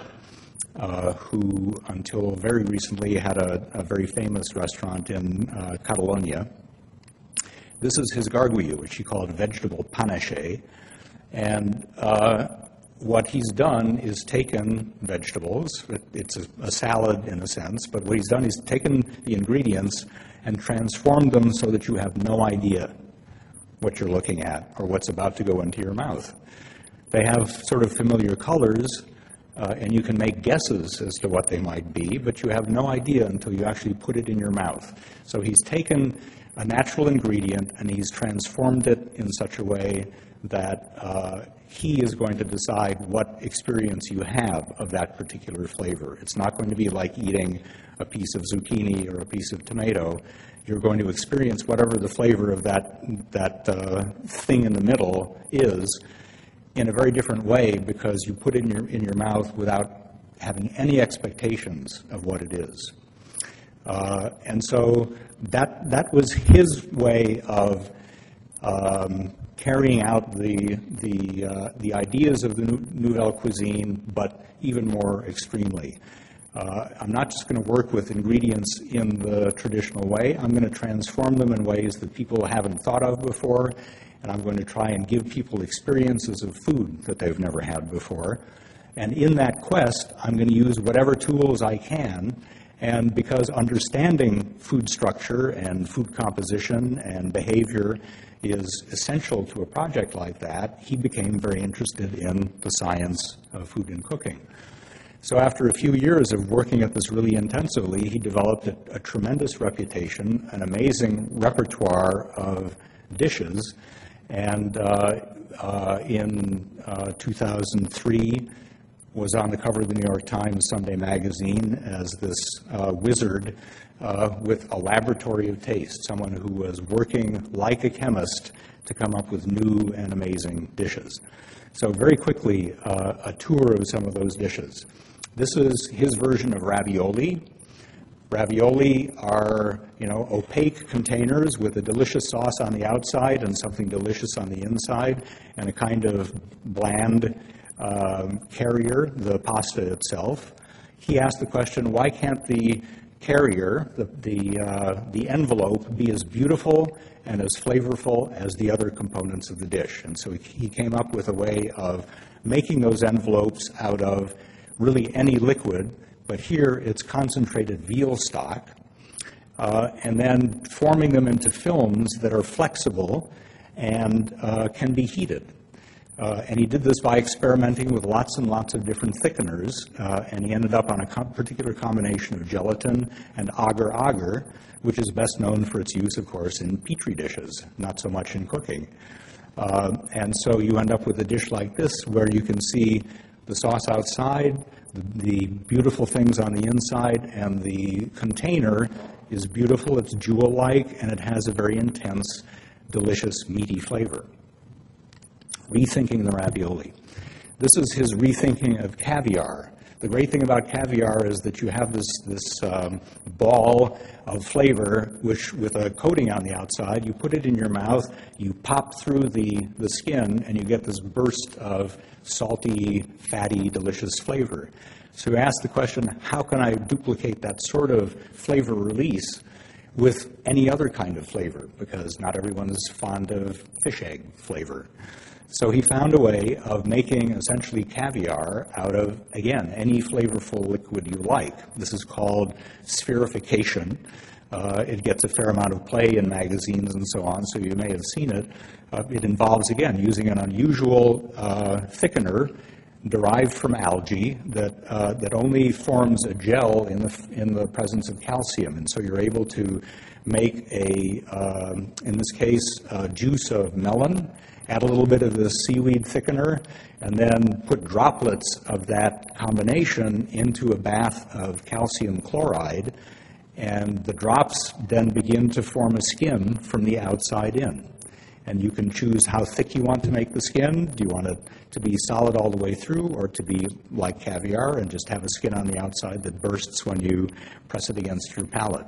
who until very recently had a very famous restaurant in Catalonia. This is his Gargouillou, which he called vegetable panache. And what he's done is taken vegetables. It's a salad in a sense, but what he's done is taken the ingredients and transformed them so that you have no idea what you're looking at or what's about to go into your mouth. They have sort of familiar colors, and you can make guesses as to what they might be, but you have no idea until you actually put it in your mouth. So he's taken a natural ingredient and he's transformed it in such a way that he is going to decide what experience you have of that particular flavor. It's not going to be like eating a piece of zucchini or a piece of tomato. You're going to experience whatever the flavor of that thing in the middle is in a very different way because you put it in your mouth without having any expectations of what it is. And so that was his way of carrying out the ideas of the Nouvelle Cuisine, but even more extremely. I'm not just going to work with ingredients in the traditional way. I'm going to transform them in ways that people haven't thought of before, and I'm going to try and give people experiences of food that they've never had before. And in that quest, I'm going to use whatever tools I can. And because understanding food structure and food composition and behavior is essential to a project like that, he became very interested in the science of food and cooking. So after a few years of working at this really intensively, he developed a tremendous reputation, an amazing repertoire of dishes, and in 2003, was on the cover of the New York Times Sunday magazine as this wizard with a laboratory of taste, someone who was working like a chemist to come up with new and amazing dishes. So very quickly, a tour of some of those dishes. This is his version of ravioli. Ravioli are, opaque containers with a delicious sauce on the outside and something delicious on the inside, and a kind of bland carrier, the pasta itself. He asked the question, why can't the carrier, the envelope, be as beautiful and as flavorful as the other components of the dish? And so he came up with a way of making those envelopes out of really any liquid, but here it's concentrated veal stock, and then forming them into films that are flexible and can be heated. And he did this by experimenting with lots and lots of different thickeners, and he ended up on a particular combination of gelatin and agar-agar, which is best known for its use, of course, in Petri dishes, not so much in cooking. And so you end up with a dish like this, where you can see the sauce outside, the beautiful things on the inside, and the container is beautiful, it's jewel-like, and it has a very intense, delicious, meaty flavor. Rethinking the ravioli. This is his rethinking of caviar. The great thing about caviar is that you have this ball of flavor, which with a coating on the outside, you put it in your mouth, you pop through the skin, and you get this burst of salty, fatty, delicious flavor. So you ask the question, how can I duplicate that sort of flavor release with any other kind of flavor? Because not everyone is fond of fish egg flavor. So he found a way of making essentially caviar out of, again, any flavorful liquid you like. This is called spherification. It gets a fair amount of play in magazines and so on, so you may have seen it. It involves, again, using an unusual thickener derived from algae that only forms a gel in the presence of calcium. And so you're able to make in this case, juice of melon, add a little bit of the seaweed thickener, and then put droplets of that combination into a bath of calcium chloride, and the drops then begin to form a skin from the outside in. And you can choose how thick you want to make the skin. Do you want it to be solid all the way through, or to be like caviar and just have a skin on the outside that bursts when you press it against your palate?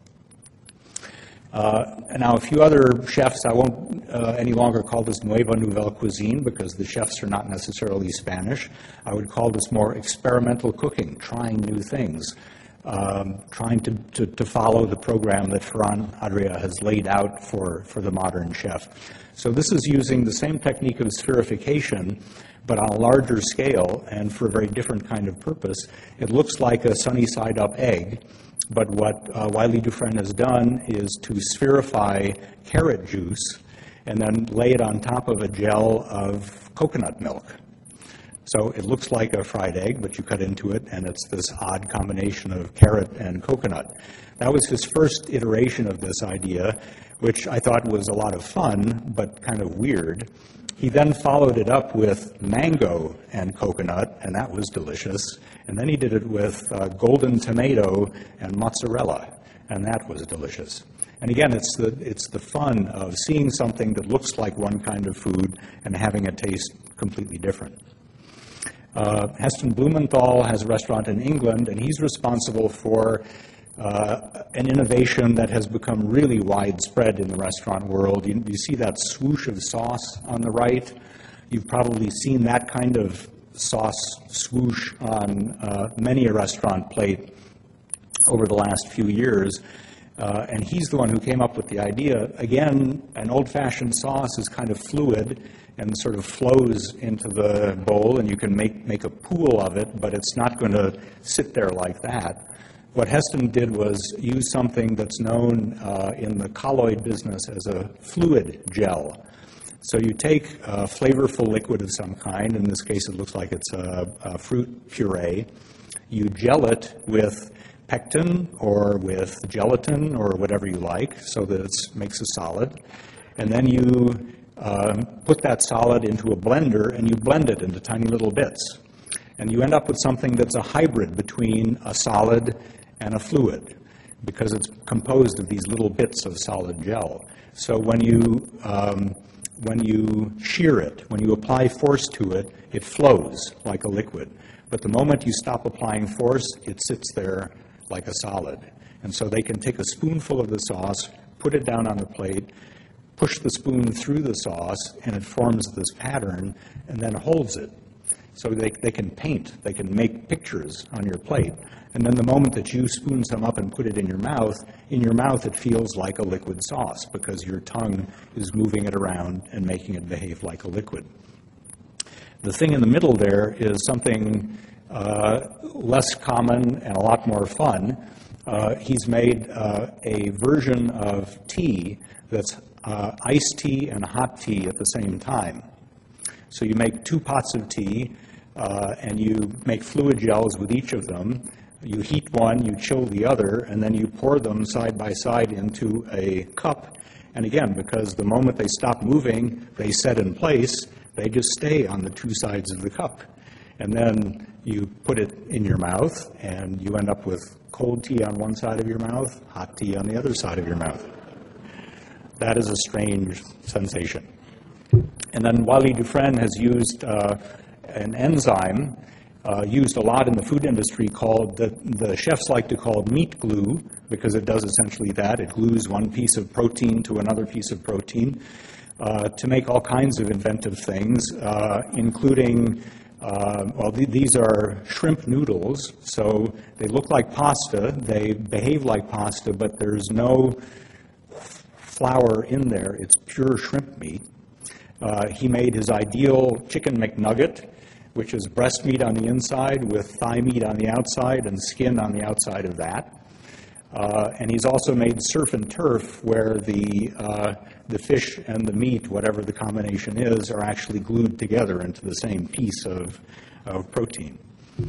And now a few other chefs, I won't any longer call this Nueva Nouvelle Cuisine because the chefs are not necessarily Spanish. I would call this more experimental cooking, trying new things, trying to follow the program that Ferran Adrià has laid out for the modern chef. So this is using the same technique of spherification, but on a larger scale and for a very different kind of purpose. It looks like a sunny-side-up egg. But what Wylie Dufresne has done is to spherify carrot juice and then lay it on top of a gel of coconut milk. So it looks like a fried egg, but you cut into it, and it's this odd combination of carrot and coconut. That was his first iteration of this idea, which I thought was a lot of fun, but kind of weird. He then followed it up with mango and coconut, and that was delicious. And then he did it with golden tomato and mozzarella, and that was delicious. And again, it's the fun of seeing something that looks like one kind of food and having it taste completely different. Heston Blumenthal has a restaurant in England, and he's responsible for an innovation that has become really widespread in the restaurant world. You see that swoosh of sauce on the right? You've probably seen that kind of sauce swoosh on many a restaurant plate over the last few years. And he's the one who came up with the idea. Again, an old-fashioned sauce is kind of fluid and sort of flows into the bowl, and you can make a pool of it, but it's not going to sit there like that. What Heston did was use something that's known in the colloid business as a fluid gel. So you take a flavorful liquid of some kind. In this case, it looks like it's a fruit puree. You gel it with pectin or with gelatin or whatever you like so that it makes a solid. And then you put that solid into a blender and you blend it into tiny little bits. And you end up with something that's a hybrid between a solid and a fluid because it's composed of these little bits of solid gel. So when you when you shear it, when you apply force to it, it flows like a liquid. But the moment you stop applying force, it sits there like a solid. And so they can take a spoonful of the sauce, put it down on the plate, push the spoon through the sauce, and it forms this pattern and then holds it. So they can paint, they can make pictures on your plate. And then the moment that you spoon some up and put it in your mouth it feels like a liquid sauce because your tongue is moving it around and making it behave like a liquid. The thing in the middle there is something less common and a lot more fun. He's made a version of tea that's iced tea and hot tea at the same time. So you make 2 pots of tea, and you make fluid gels with each of them. You heat one, you chill the other, and then you pour them side by side into a cup. And again, because the moment they stop moving, they set in place, they just stay on the 2 sides of the cup. And then you put it in your mouth, and you end up with cold tea on one side of your mouth, hot tea on the other side of your mouth. That is a strange sensation. And then Wally Dufresne has used an enzyme used a lot in the food industry called, the chefs like to call meat glue, because it does essentially that. It glues one piece of protein to another piece of protein to make all kinds of inventive things, including, these are shrimp noodles, so they look like pasta, they behave like pasta, but there's no flour in there. It's pure shrimp meat. He made his ideal chicken McNugget, which is breast meat on the inside with thigh meat on the outside and skin on the outside of that. And he's also made surf and turf, where the fish and the meat, whatever the combination is, are actually glued together into the same piece of protein.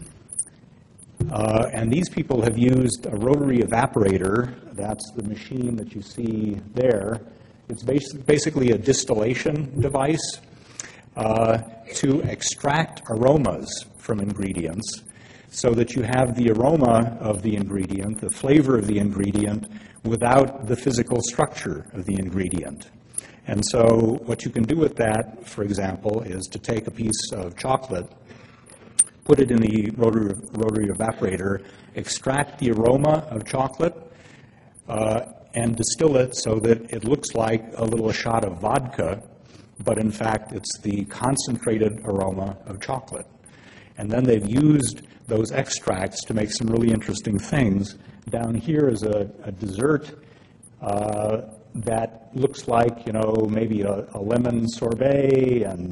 And these people have used a rotary evaporator. That's the machine that you see there. It's basically a distillation device to extract aromas from ingredients so that you have the aroma of the ingredient, the flavor of the ingredient, without the physical structure of the ingredient. And so what you can do with that, for example, is to take a piece of chocolate, put it in the rotary evaporator, extract the aroma of chocolate, and distill it so that it looks like a little shot of vodka, but in fact it's the concentrated aroma of chocolate. And then they've used those extracts to make some really interesting things. Down here is a dessert that looks like, maybe a lemon sorbet and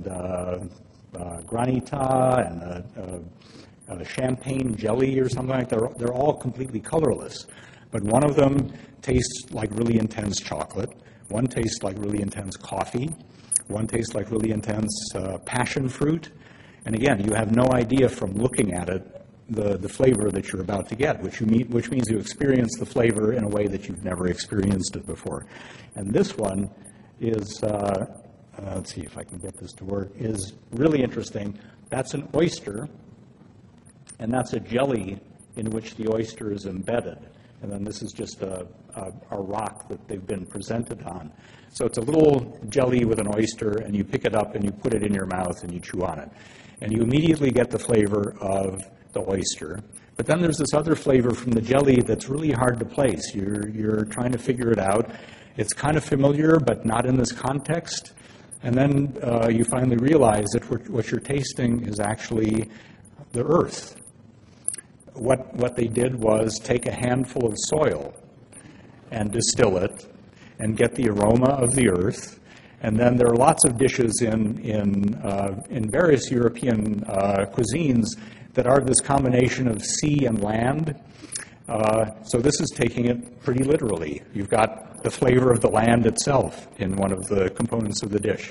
granita and a champagne jelly or something like that. They're all completely colorless. But one of them tastes like really intense chocolate. One tastes like really intense coffee. One tastes like really intense passion fruit. And again, you have no idea from looking at it the flavor that you're about to get, which means you experience the flavor in a way that you've never experienced it before. And this one is, let's see if I can get this to work, is really interesting. That's an oyster, and that's a jelly in which the oyster is embedded. And then this is just a rock that they've been presented on. So it's a little jelly with an oyster, and you pick it up and you put it in your mouth and you chew on it. And you immediately get the flavor of the oyster. But then there's this other flavor from the jelly that's really hard to place. You're trying to figure it out. It's kind of familiar, but not in this context. And then you finally realize that what you're tasting is actually the earth. What they did was take a handful of soil and distill it and get the aroma of the earth. And then there are lots of dishes in various European cuisines that are this combination of sea and land. So this is taking it pretty literally. You've got the flavor of the land itself in one of the components of the dish.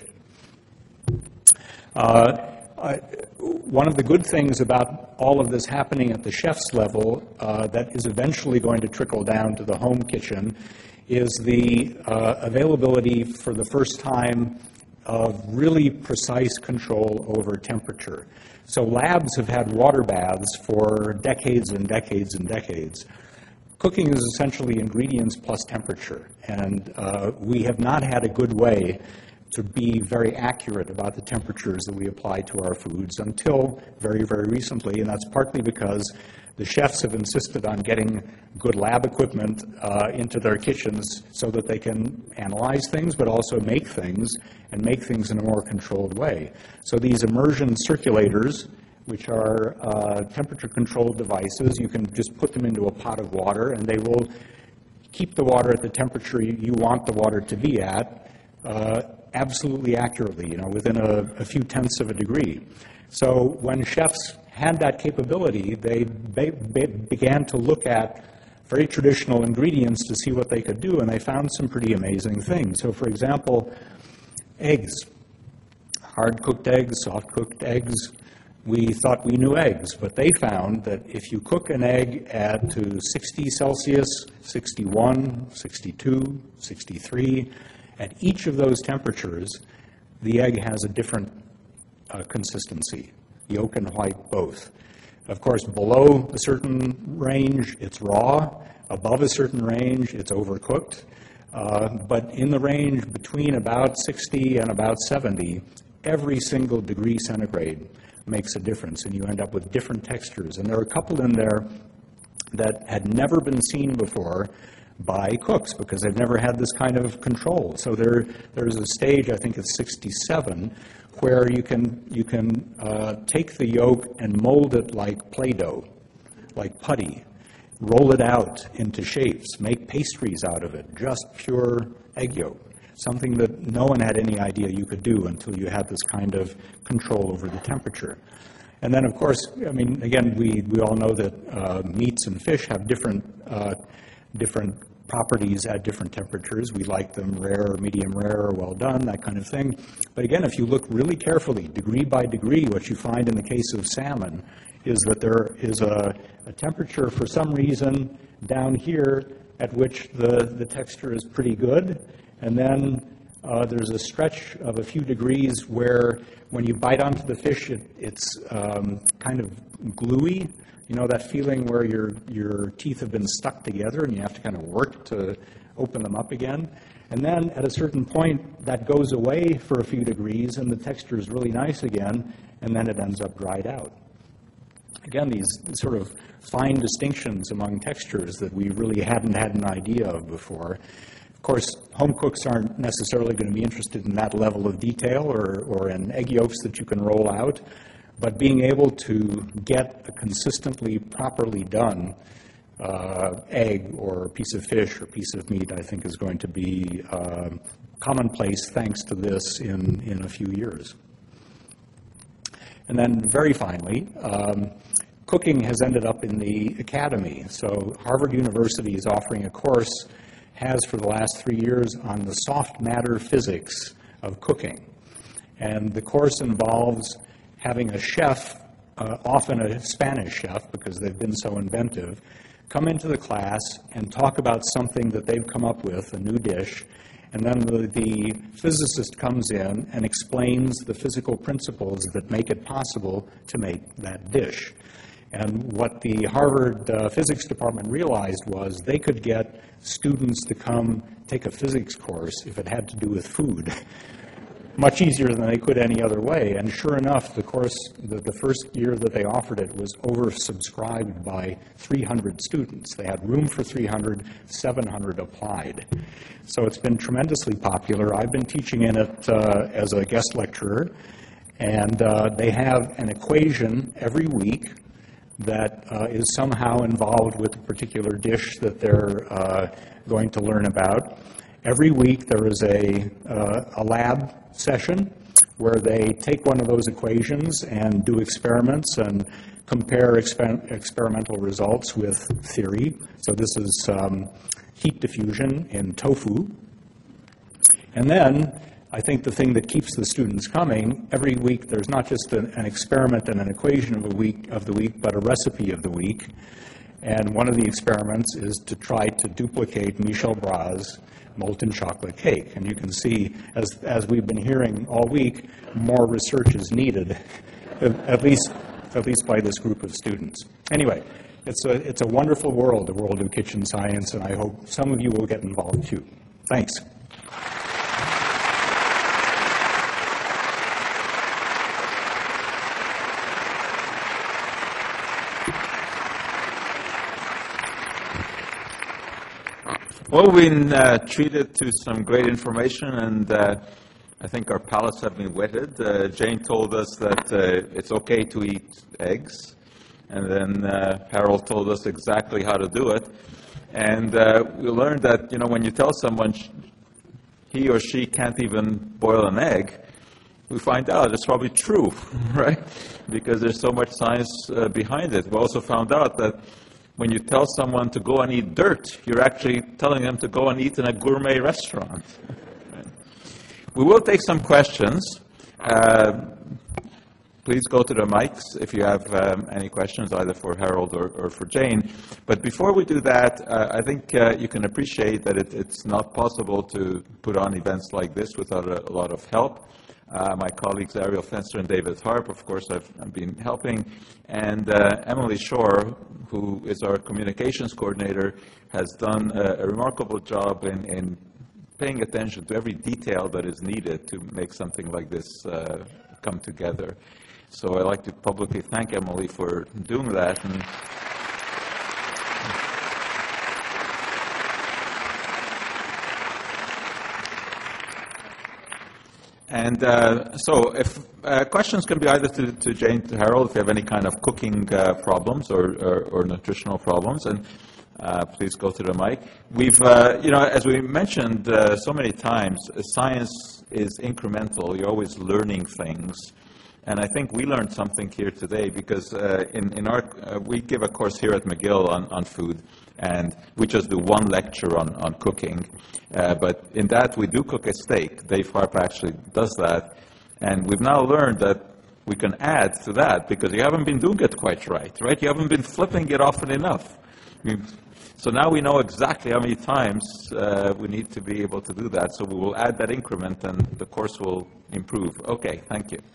One of the good things about all of this happening at the chef's level that is eventually going to trickle down to the home kitchen is the availability for the first time of really precise control over temperature. So labs have had water baths for decades and decades and decades. Cooking is essentially ingredients plus temperature, and we have not had a good way to be very accurate about the temperatures that we apply to our foods until very, very recently, and that's partly because the chefs have insisted on getting good lab equipment into their kitchens so that they can analyze things, but also make things, and make things in a more controlled way. So these immersion circulators, which are temperature-controlled devices, you can just put them into a pot of water, and they will keep the water at the temperature you want the water to be at absolutely accurately, within a few tenths of a degree. So when chefs had that capability, they began to look at very traditional ingredients to see what they could do, and they found some pretty amazing things. So, for example, eggs, hard-cooked eggs, soft-cooked eggs. We thought we knew eggs, but they found that if you cook an egg to 60 Celsius, 61, 62, 63, at each of those temperatures, the egg has a different consistency. Yolk and white both. Of course, below a certain range, it's raw. Above a certain range, it's overcooked. But in the range between about 60 and about 70, every single degree centigrade makes a difference, and you end up with different textures. And there are a couple in there that had never been seen before by cooks because they've never had this kind of control. So there's a stage, I think it's 67, where you can take the yolk and mold it like Play-Doh, like putty, roll it out into shapes, make pastries out of it, just pure egg yolk, something that no one had any idea you could do until you had this kind of control over the temperature. And then, of course, again, we all know that meats and fish have different properties at different temperatures. We like them rare, medium rare, well done, that kind of thing. But again, if you look really carefully, degree by degree, what you find in the case of salmon is that there is a temperature for some reason down here at which the texture is pretty good. And then there's a stretch of a few degrees where when you bite onto the fish, it's kind of gluey. You know, that feeling where your teeth have been stuck together and you have to kind of work to open them up again. And then at a certain point, that goes away for a few degrees and the texture is really nice again, and then it ends up dried out. Again, these sort of fine distinctions among textures that we really hadn't had an idea of before. Of course, home cooks aren't necessarily going to be interested in that level of detail or in egg yolks that you can roll out. But being able to get a consistently, properly done egg or piece of fish or piece of meat, I think, is going to be commonplace thanks to this in a few years. And then very finally, cooking has ended up in the academy. So Harvard University is offering a course, has for the last 3 years, on the soft matter physics of cooking. And the course involves having a chef, often a Spanish chef because they've been so inventive, come into the class and talk about something that they've come up with, a new dish, and then the physicist comes in and explains the physical principles that make it possible to make that dish. And what the Harvard physics department realized was they could get students to come take a physics course if it had to do with food. Much easier than they could any other way. And sure enough, the course, the first year that they offered it was oversubscribed by 300 students. They had room for 300, 700 applied. So it's been tremendously popular. I've been teaching in it as a guest lecturer, and they have an equation every week that is somehow involved with a particular dish that they're going to learn about. Every week there is a lab session where they take one of those equations and do experiments and compare experimental results with theory. So this is heat diffusion in tofu. And then I think the thing that keeps the students coming, every week there's not just an experiment and an equation of the week, but a recipe of the week. And one of the experiments is to try to duplicate Michel Bras' molten chocolate cake. And you can see, as we've been hearing all week, more research is needed, at least by this group of students. Anyway, it's a wonderful world, the world of kitchen science, and I hope some of you will get involved too. Thanks. Well, we've been treated to some great information, and I think our palates have been whetted. Jane told us that it's okay to eat eggs, and then Harold told us exactly how to do it. And we learned that, when you tell someone he or she can't even boil an egg, we find out it's probably true, right? Because there's so much science behind it. We also found out that when you tell someone to go and eat dirt, you're actually telling them to go and eat in a gourmet restaurant. We will take some questions. Please go to the mics if you have any questions, either for Harold or for Jane. But before we do that, I think you can appreciate that it's not possible to put on events like this without a lot of help. My colleagues Ariel Fenster and David Harp, of course, have been helping. And Emily Shore, who is our communications coordinator, has done a remarkable job in paying attention to every detail that is needed to make something like this come together. So I'd like to publicly thank Emily for doing that. And so if questions can be either to Jane, to Harold, if you have any kind of cooking problems or nutritional problems, and please go to the mic. We've, as we mentioned so many times, science is incremental. You're always learning things. And I think we learned something here today because in our we give a course here at McGill on food, and we just do one lecture on cooking. But in that, we do cook a steak. Dave Harp actually does that. And we've now learned that we can add to that because you haven't been doing it quite right? You haven't been flipping it often enough. So now we know exactly how many times we need to be able to do that. So we will add that increment, and the course will improve. Okay, thank you.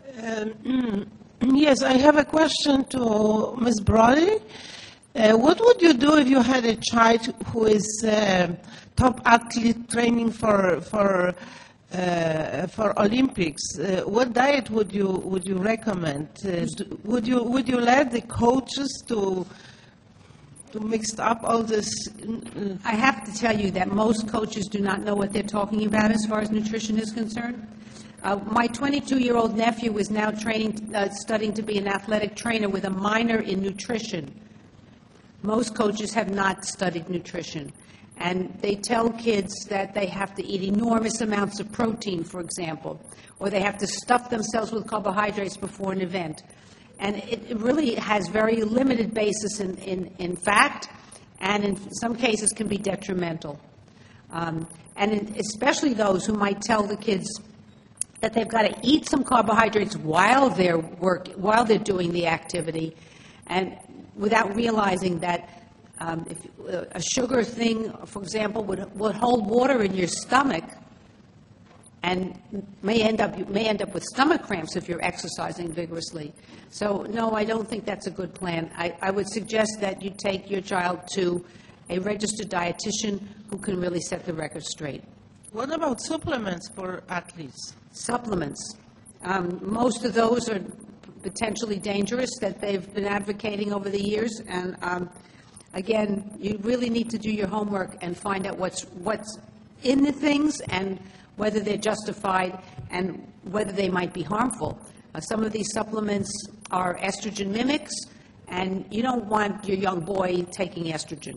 Yes, I have a question to Ms. Brody. What would you do if you had a child who is top athlete training for Olympics? What diet would you recommend? Would you let the coaches to mix up all this? I have to tell you that most coaches do not know what they're talking about as far as nutrition is concerned. My 22-year-old nephew is now studying to be an athletic trainer with a minor in nutrition. Most coaches have not studied nutrition. And they tell kids that they have to eat enormous amounts of protein, for example, or they have to stuff themselves with carbohydrates before an event. And it really has very limited basis in fact, and in some cases can be detrimental. Especially those who might tell the kids that they've got to eat some carbohydrates while they're doing the activity, and without realizing that if a sugar thing, for example, would hold water in your stomach, and may end up with stomach cramps if you're exercising vigorously. So no, I don't think that's a good plan. I would suggest that you take your child to a registered dietitian who can really set the record straight. What about supplements for athletes? Supplements. Most of those are potentially dangerous that they've been advocating over the years. And again, you really need to do your homework and find out what's in the things and whether they're justified and whether they might be harmful. Some of these supplements are estrogen mimics, and you don't want your young boy taking estrogen.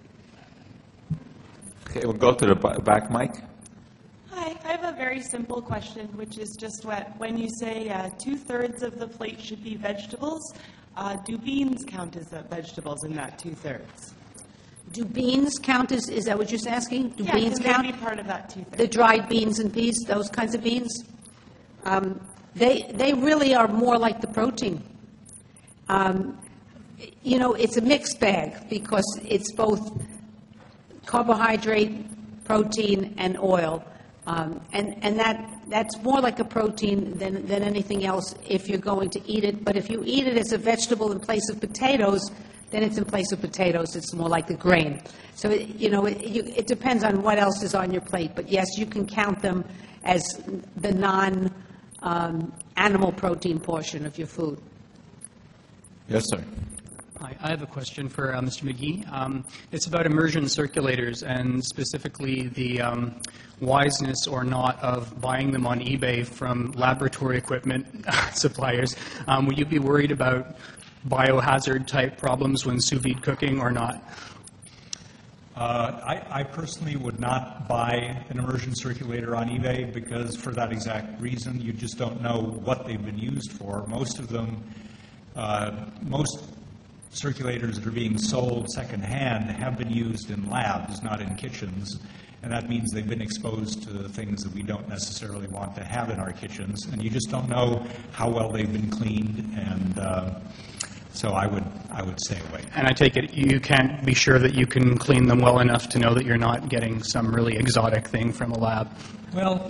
Okay, we'll go to the back mic. Hi, I have a very simple question, which is just when you say 2/3 of the plate should be vegetables, do beans count as vegetables in that 2/3? Do beans count as, is that what you're asking? Do Yeah, beans can count? they be part of that 2/3? The dried beans and peas, those kinds of beans? They really are more like the protein. It's a mixed bag because it's both carbohydrate, protein, and oil. And that's more like a protein than anything else if you're going to eat it. But if you eat it as a vegetable in place of potatoes, then it's in place of potatoes. It's more like a grain. So, it depends on what else is on your plate. But, yes, you can count them as the non-animal protein portion of your food. Yes, sir. Hi, I have a question for Mr. McGee. It's about immersion circulators and specifically the wiseness or not of buying them on eBay from laboratory equipment suppliers. Would you be worried about biohazard type problems when sous vide cooking or not? I personally would not buy an immersion circulator on eBay because for that exact reason, you just don't know what they've been used for. Most of them, most circulators that are being sold secondhand have been used in labs, not in kitchens, and that means they've been exposed to things that we don't necessarily want to have in our kitchens, and you just don't know how well they've been cleaned, and so I would stay away. And I take it you can't be sure that you can clean them well enough to know that you're not getting some really exotic thing from a lab. Well,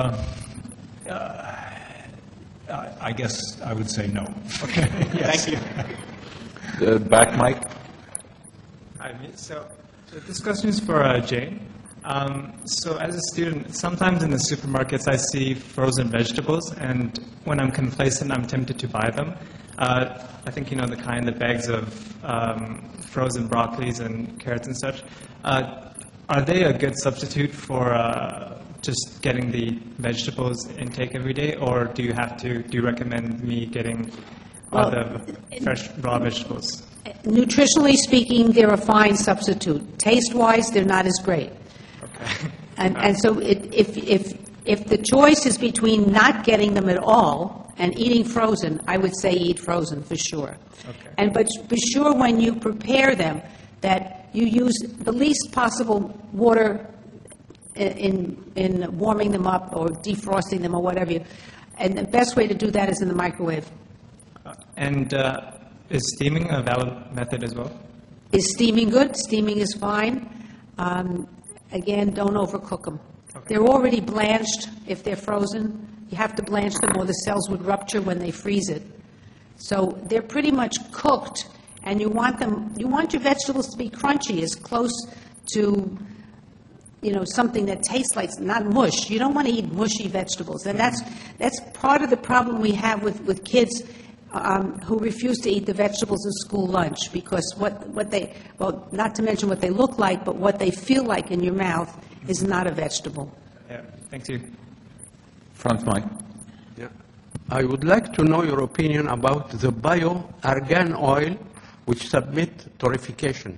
I guess I would say no. Okay. Yes. Thank you. Back, Mike. Hi, so this question is for Jane. So as a student, sometimes in the supermarkets I see frozen vegetables, and when I'm complacent, I'm tempted to buy them. I think you know the kind, the bags of frozen broccolis and carrots and such. Are they a good substitute for just getting the vegetables intake every day, or do you recommend me getting other fresh raw vegetables? Nutritionally speaking, they're a fine substitute. Taste-wise, they're not as great. Okay. And so if the choice is between not getting them at all and eating frozen, I would say eat frozen for sure. Okay. But be sure when you prepare them that you use the least possible water in warming them up or defrosting them or whatever. And the best way to do that is in the microwave. And is steaming a valid method as well? Is steaming good? Steaming is fine. Again, don't overcook them. Okay. They're already blanched if they're frozen. You have to blanch them or the cells would rupture when they freeze it. So they're pretty much cooked, and you want your vegetables to be crunchy, as close to, something that tastes like, not mush. You don't want to eat mushy vegetables. And that's part of the problem we have with kids who refuse to eat the vegetables in school lunch, because not to mention what they look like, but what they feel like in your mouth is not a vegetable. Yeah, thank you. Front mic. Yeah. I would like to know your opinion about the bio-argan oil which submit torrefication.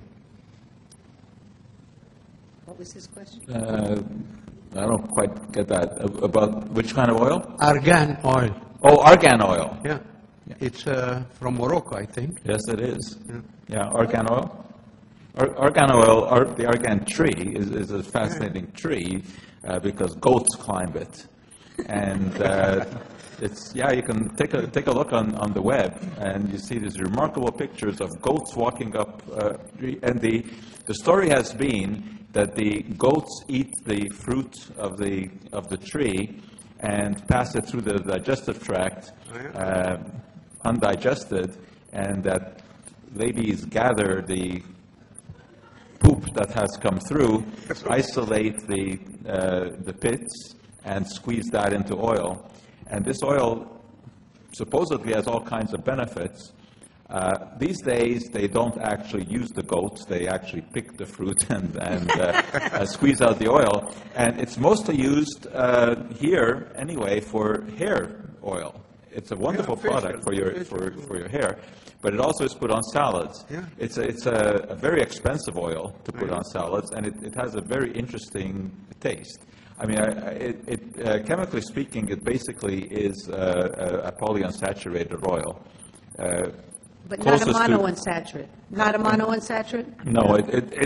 What was his question? I don't quite get that. About which kind of oil? Argan oil. Oh, argan oil. Yeah. It's from Morocco, I think. Yes, it is. Yeah, argan oil. Argan oil, the argan tree is a fascinating tree because goats climb it. And you can take a look on the web, and you see these remarkable pictures of goats walking up. And the story has been that the goats eat the fruit of the tree and pass it through the digestive tract undigested, and that ladies gather the poop that has come through, isolate the pits, and squeeze that into oil. And this oil supposedly has all kinds of benefits. These days, they don't actually use the goats. They actually pick the fruit and squeeze out the oil. And it's mostly used here, anyway, for hair oil. It's a wonderful product for your hair, but it also is put on salads. Yeah. It's a very expensive oil to put on salads, and it has a very interesting taste. I mean, chemically speaking, it basically is a polyunsaturated oil. But not a monounsaturated. Not a monounsaturated? No,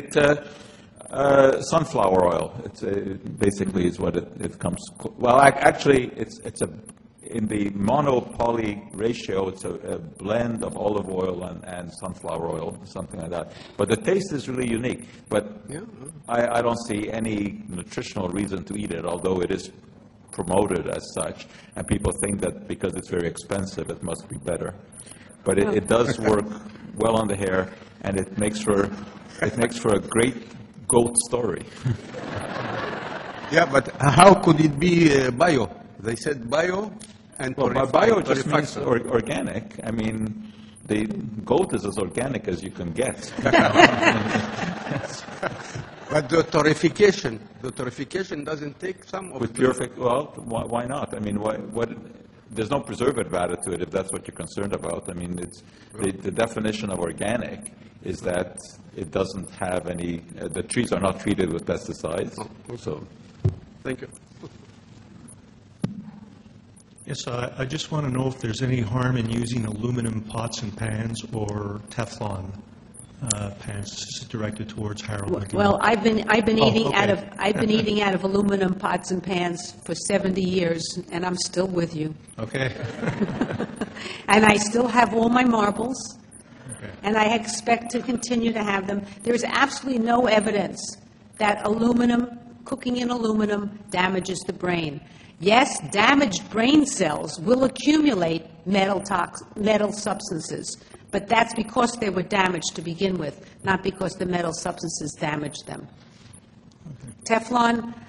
sunflower oil. It basically is what it comes. Well, actually, in the mono-poly ratio, it's a blend of olive oil and sunflower oil, something like that. But the taste is really unique. But I don't see any nutritional reason to eat it, although it is promoted as such. And people think that because it's very expensive, it must be better. But it does work well on the hair, and it makes for a great goat story. Yeah, but how could it be bio? They said bio, and Well, bio just means organic. I mean, The goat is as organic as you can get. But the torrefication doesn't take some of With the... purification, well, why not? I mean, there's no preservative added to it if that's what you're concerned about. I mean, it's the definition of organic is that it doesn't have any, the trees are not treated with pesticides. So, Thank you. Yes, I just want to know if there's any harm in using aluminum pots and pans or Teflon pans. This is directed towards Harold McGee. Well, I've been eating okay. out of aluminum pots and pans for 70 years, and I'm still with you. Okay. And I still have all my marbles, Okay. and I expect to continue to have them. There's absolutely no evidence that cooking in aluminum damages the brain. Yes, damaged brain cells will accumulate metal substances, but that's because they were damaged to begin with, not because the metal substances damaged them. Teflon,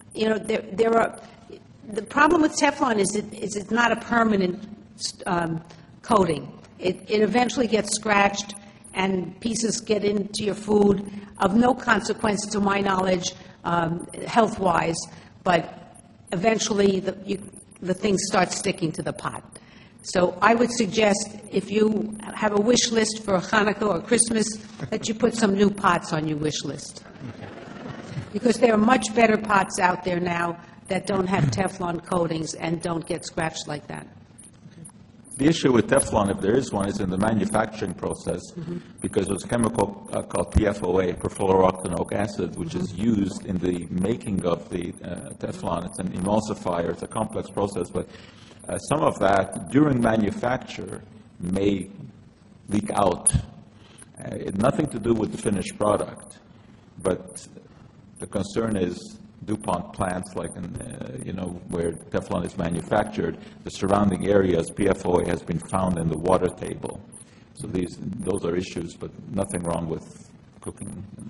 the problem with Teflon is it's not a permanent coating. It eventually gets scratched and pieces get into your food of no consequence to my knowledge, health-wise, but eventually the things start sticking to the pot. So I would suggest if you have a wish list for Hanukkah or Christmas, that you put some new pots on your wish list. Because there are much better pots out there now that don't have Teflon coatings and don't get scratched like that. the issue with Teflon, if there is one, is in the manufacturing process, because there's a chemical called PFOA, perfluorooctanoic acid, which is used in the making of the Teflon. It's an emulsifier. It's a complex process, but some of that during manufacture may leak out. Nothing to do with the finished product, but the concern is DuPont plants, like in, where Teflon is manufactured, the surrounding areas, PFOA has been found in the water table. So those are issues, but nothing wrong with cooking.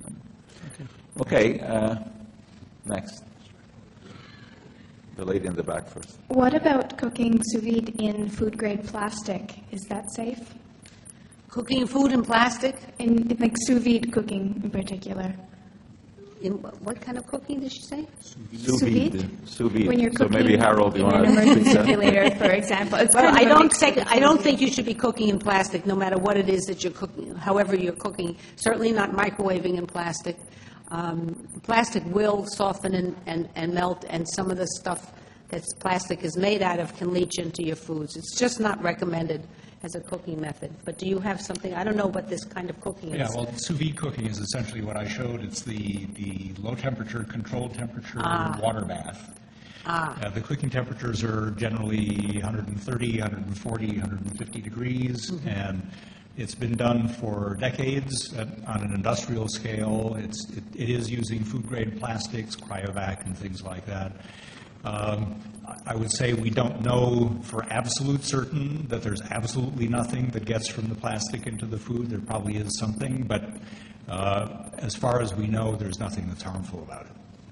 Okay, next. The lady in the back first. What about cooking sous vide in food-grade plastic? Is that safe? Cooking food in plastic? In like sous vide cooking in particular. In what kind of cooking did she say? Sous vide. Sous vide. When you're So cooking maybe Harold, you in want an to emergency speak that? simulator, for example. It's Well, kind of I a don't mixed think you should be cooking in plastic, no matter what it is that you're cooking, however you're cooking. Certainly not microwaving in plastic. Plastic will soften and melt, and some of the stuff that plastic is made out of can leach into your foods. It's just not recommended as a cooking method. But do you have something? I don't know what this kind of cooking is. Yeah, well, sous vide cooking is essentially what I showed. It's the low temperature, controlled temperature water bath. The cooking temperatures are generally 130, 140, 150 degrees, and it's been done for decades on an industrial scale. It is using food-grade plastics, cryovac, and things like that. I would say we don't know for absolute certain that there's absolutely nothing that gets from the plastic into the food. There probably is something, but as far as we know, there's nothing that's harmful about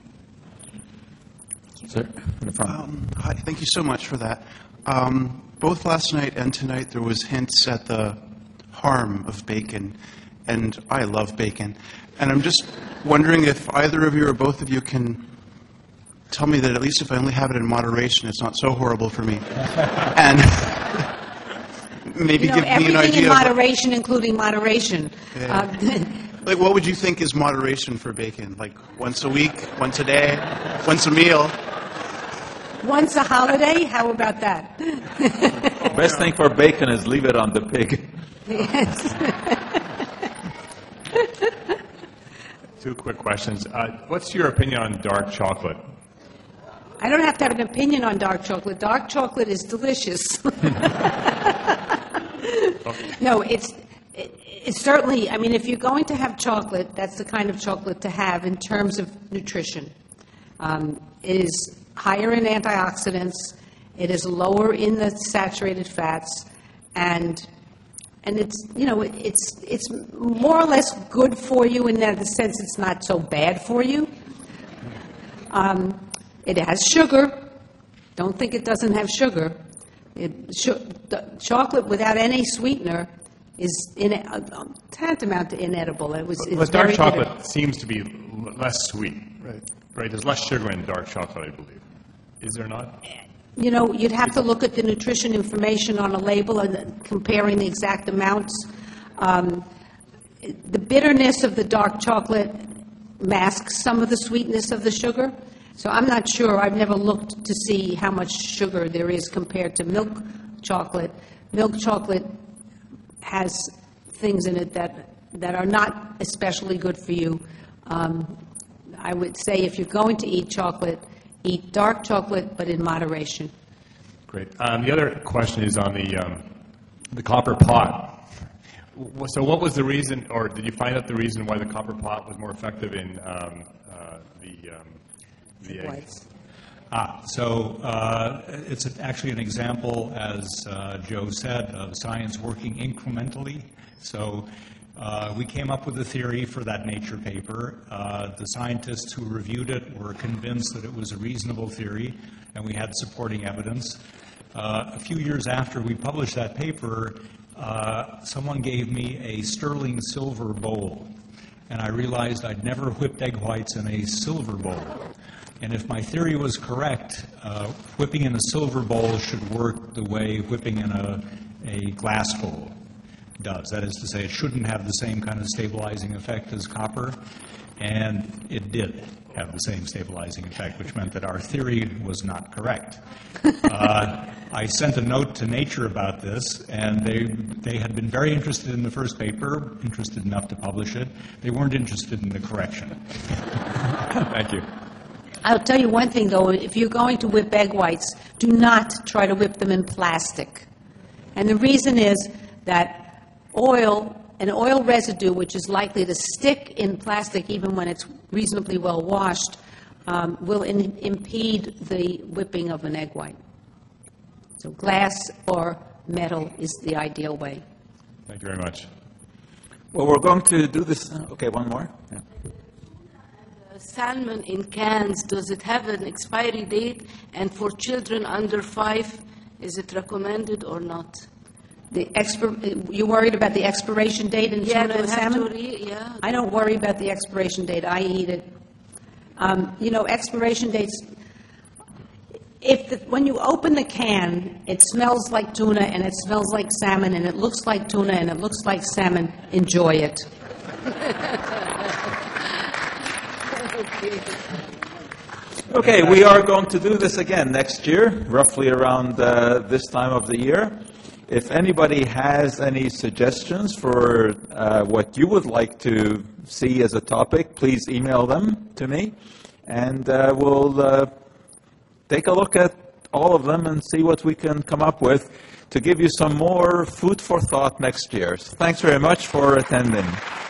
it. Sir, in the front. Hi, thank you so much for that. Both last night and tonight there was hints at the harm of bacon, and I love bacon. And I'm just wondering if either of you or both of you can tell me that at least if I only have it in moderation, it's not so horrible for me. And maybe give me an everything idea in of moderation, including moderation. like what would you think is moderation for bacon? Like once a week, once a day, once a meal? Once a holiday? How about that? Best thing for bacon is leave it on the pig. Yes. Two quick questions. What's your opinion on dark chocolate? I don't have to have an opinion on dark chocolate. Dark chocolate is delicious. No, it's certainly, I mean, if you're going to have chocolate, that's the kind of chocolate to have in terms of nutrition. It is higher in antioxidants, it is lower in the saturated fats, and it's, it's more or less good for you in that sense it's not so bad for you. It has sugar. Don't think it doesn't have sugar. Chocolate without any sweetener is tantamount to inedible. It's But dark very chocolate bitter. seems to be less sweet. Right. There's less sugar in dark chocolate, I believe. Is there not? You know, you'd have to look at the nutrition information on a label and comparing the exact amounts. The bitterness of the dark chocolate masks some of the sweetness of the sugar. So I'm not sure. I've never looked to see how much sugar there is compared to milk chocolate. Milk chocolate has things in it that are not especially good for you. I would say if you're going to eat chocolate, eat dark chocolate, but in moderation. Great. The other question is on the copper pot. So what was the reason, or did you find out the reason why the copper pot was more effective in the eggs? It's actually an example, as Joe said, of science working incrementally. So we came up with a theory for that Nature paper. The scientists who reviewed it were convinced that it was a reasonable theory, and we had supporting evidence. A few years after we published that paper, someone gave me a sterling silver bowl, and I realized I'd never whipped egg whites in a silver bowl. And if my theory was correct, whipping in a silver bowl should work the way whipping in a glass bowl does. That is to say, it shouldn't have the same kind of stabilizing effect as copper, and it did have the same stabilizing effect, which meant that our theory was not correct. I sent a note to Nature about this, and they had been very interested in the first paper, interested enough to publish it. They weren't interested in the correction. Thank you. I'll tell you one thing, though. If you're going to whip egg whites, do not try to whip them in plastic. And the reason is that an oil residue, which is likely to stick in plastic even when it's reasonably well washed, will impede the whipping of an egg white. So glass or metal is the ideal way. Thank you very much. Well, we're going to do this. Okay, one more. Yeah. Salmon in cans, does it have an expiry date? And for children under 5, is it recommended or not? You worried about the expiration date in tuna and salmon? Yeah. I don't worry about the expiration date. I eat it. Expiration dates, when you open the can, it smells like tuna and it smells like salmon and it looks like tuna and it looks like salmon, enjoy it. Okay, we are going to do this again next year, roughly around this time of the year. If anybody has any suggestions for what you would like to see as a topic, please email them to me, and we'll take a look at all of them and see what we can come up with to give you some more food for thought next year. So thanks very much for attending.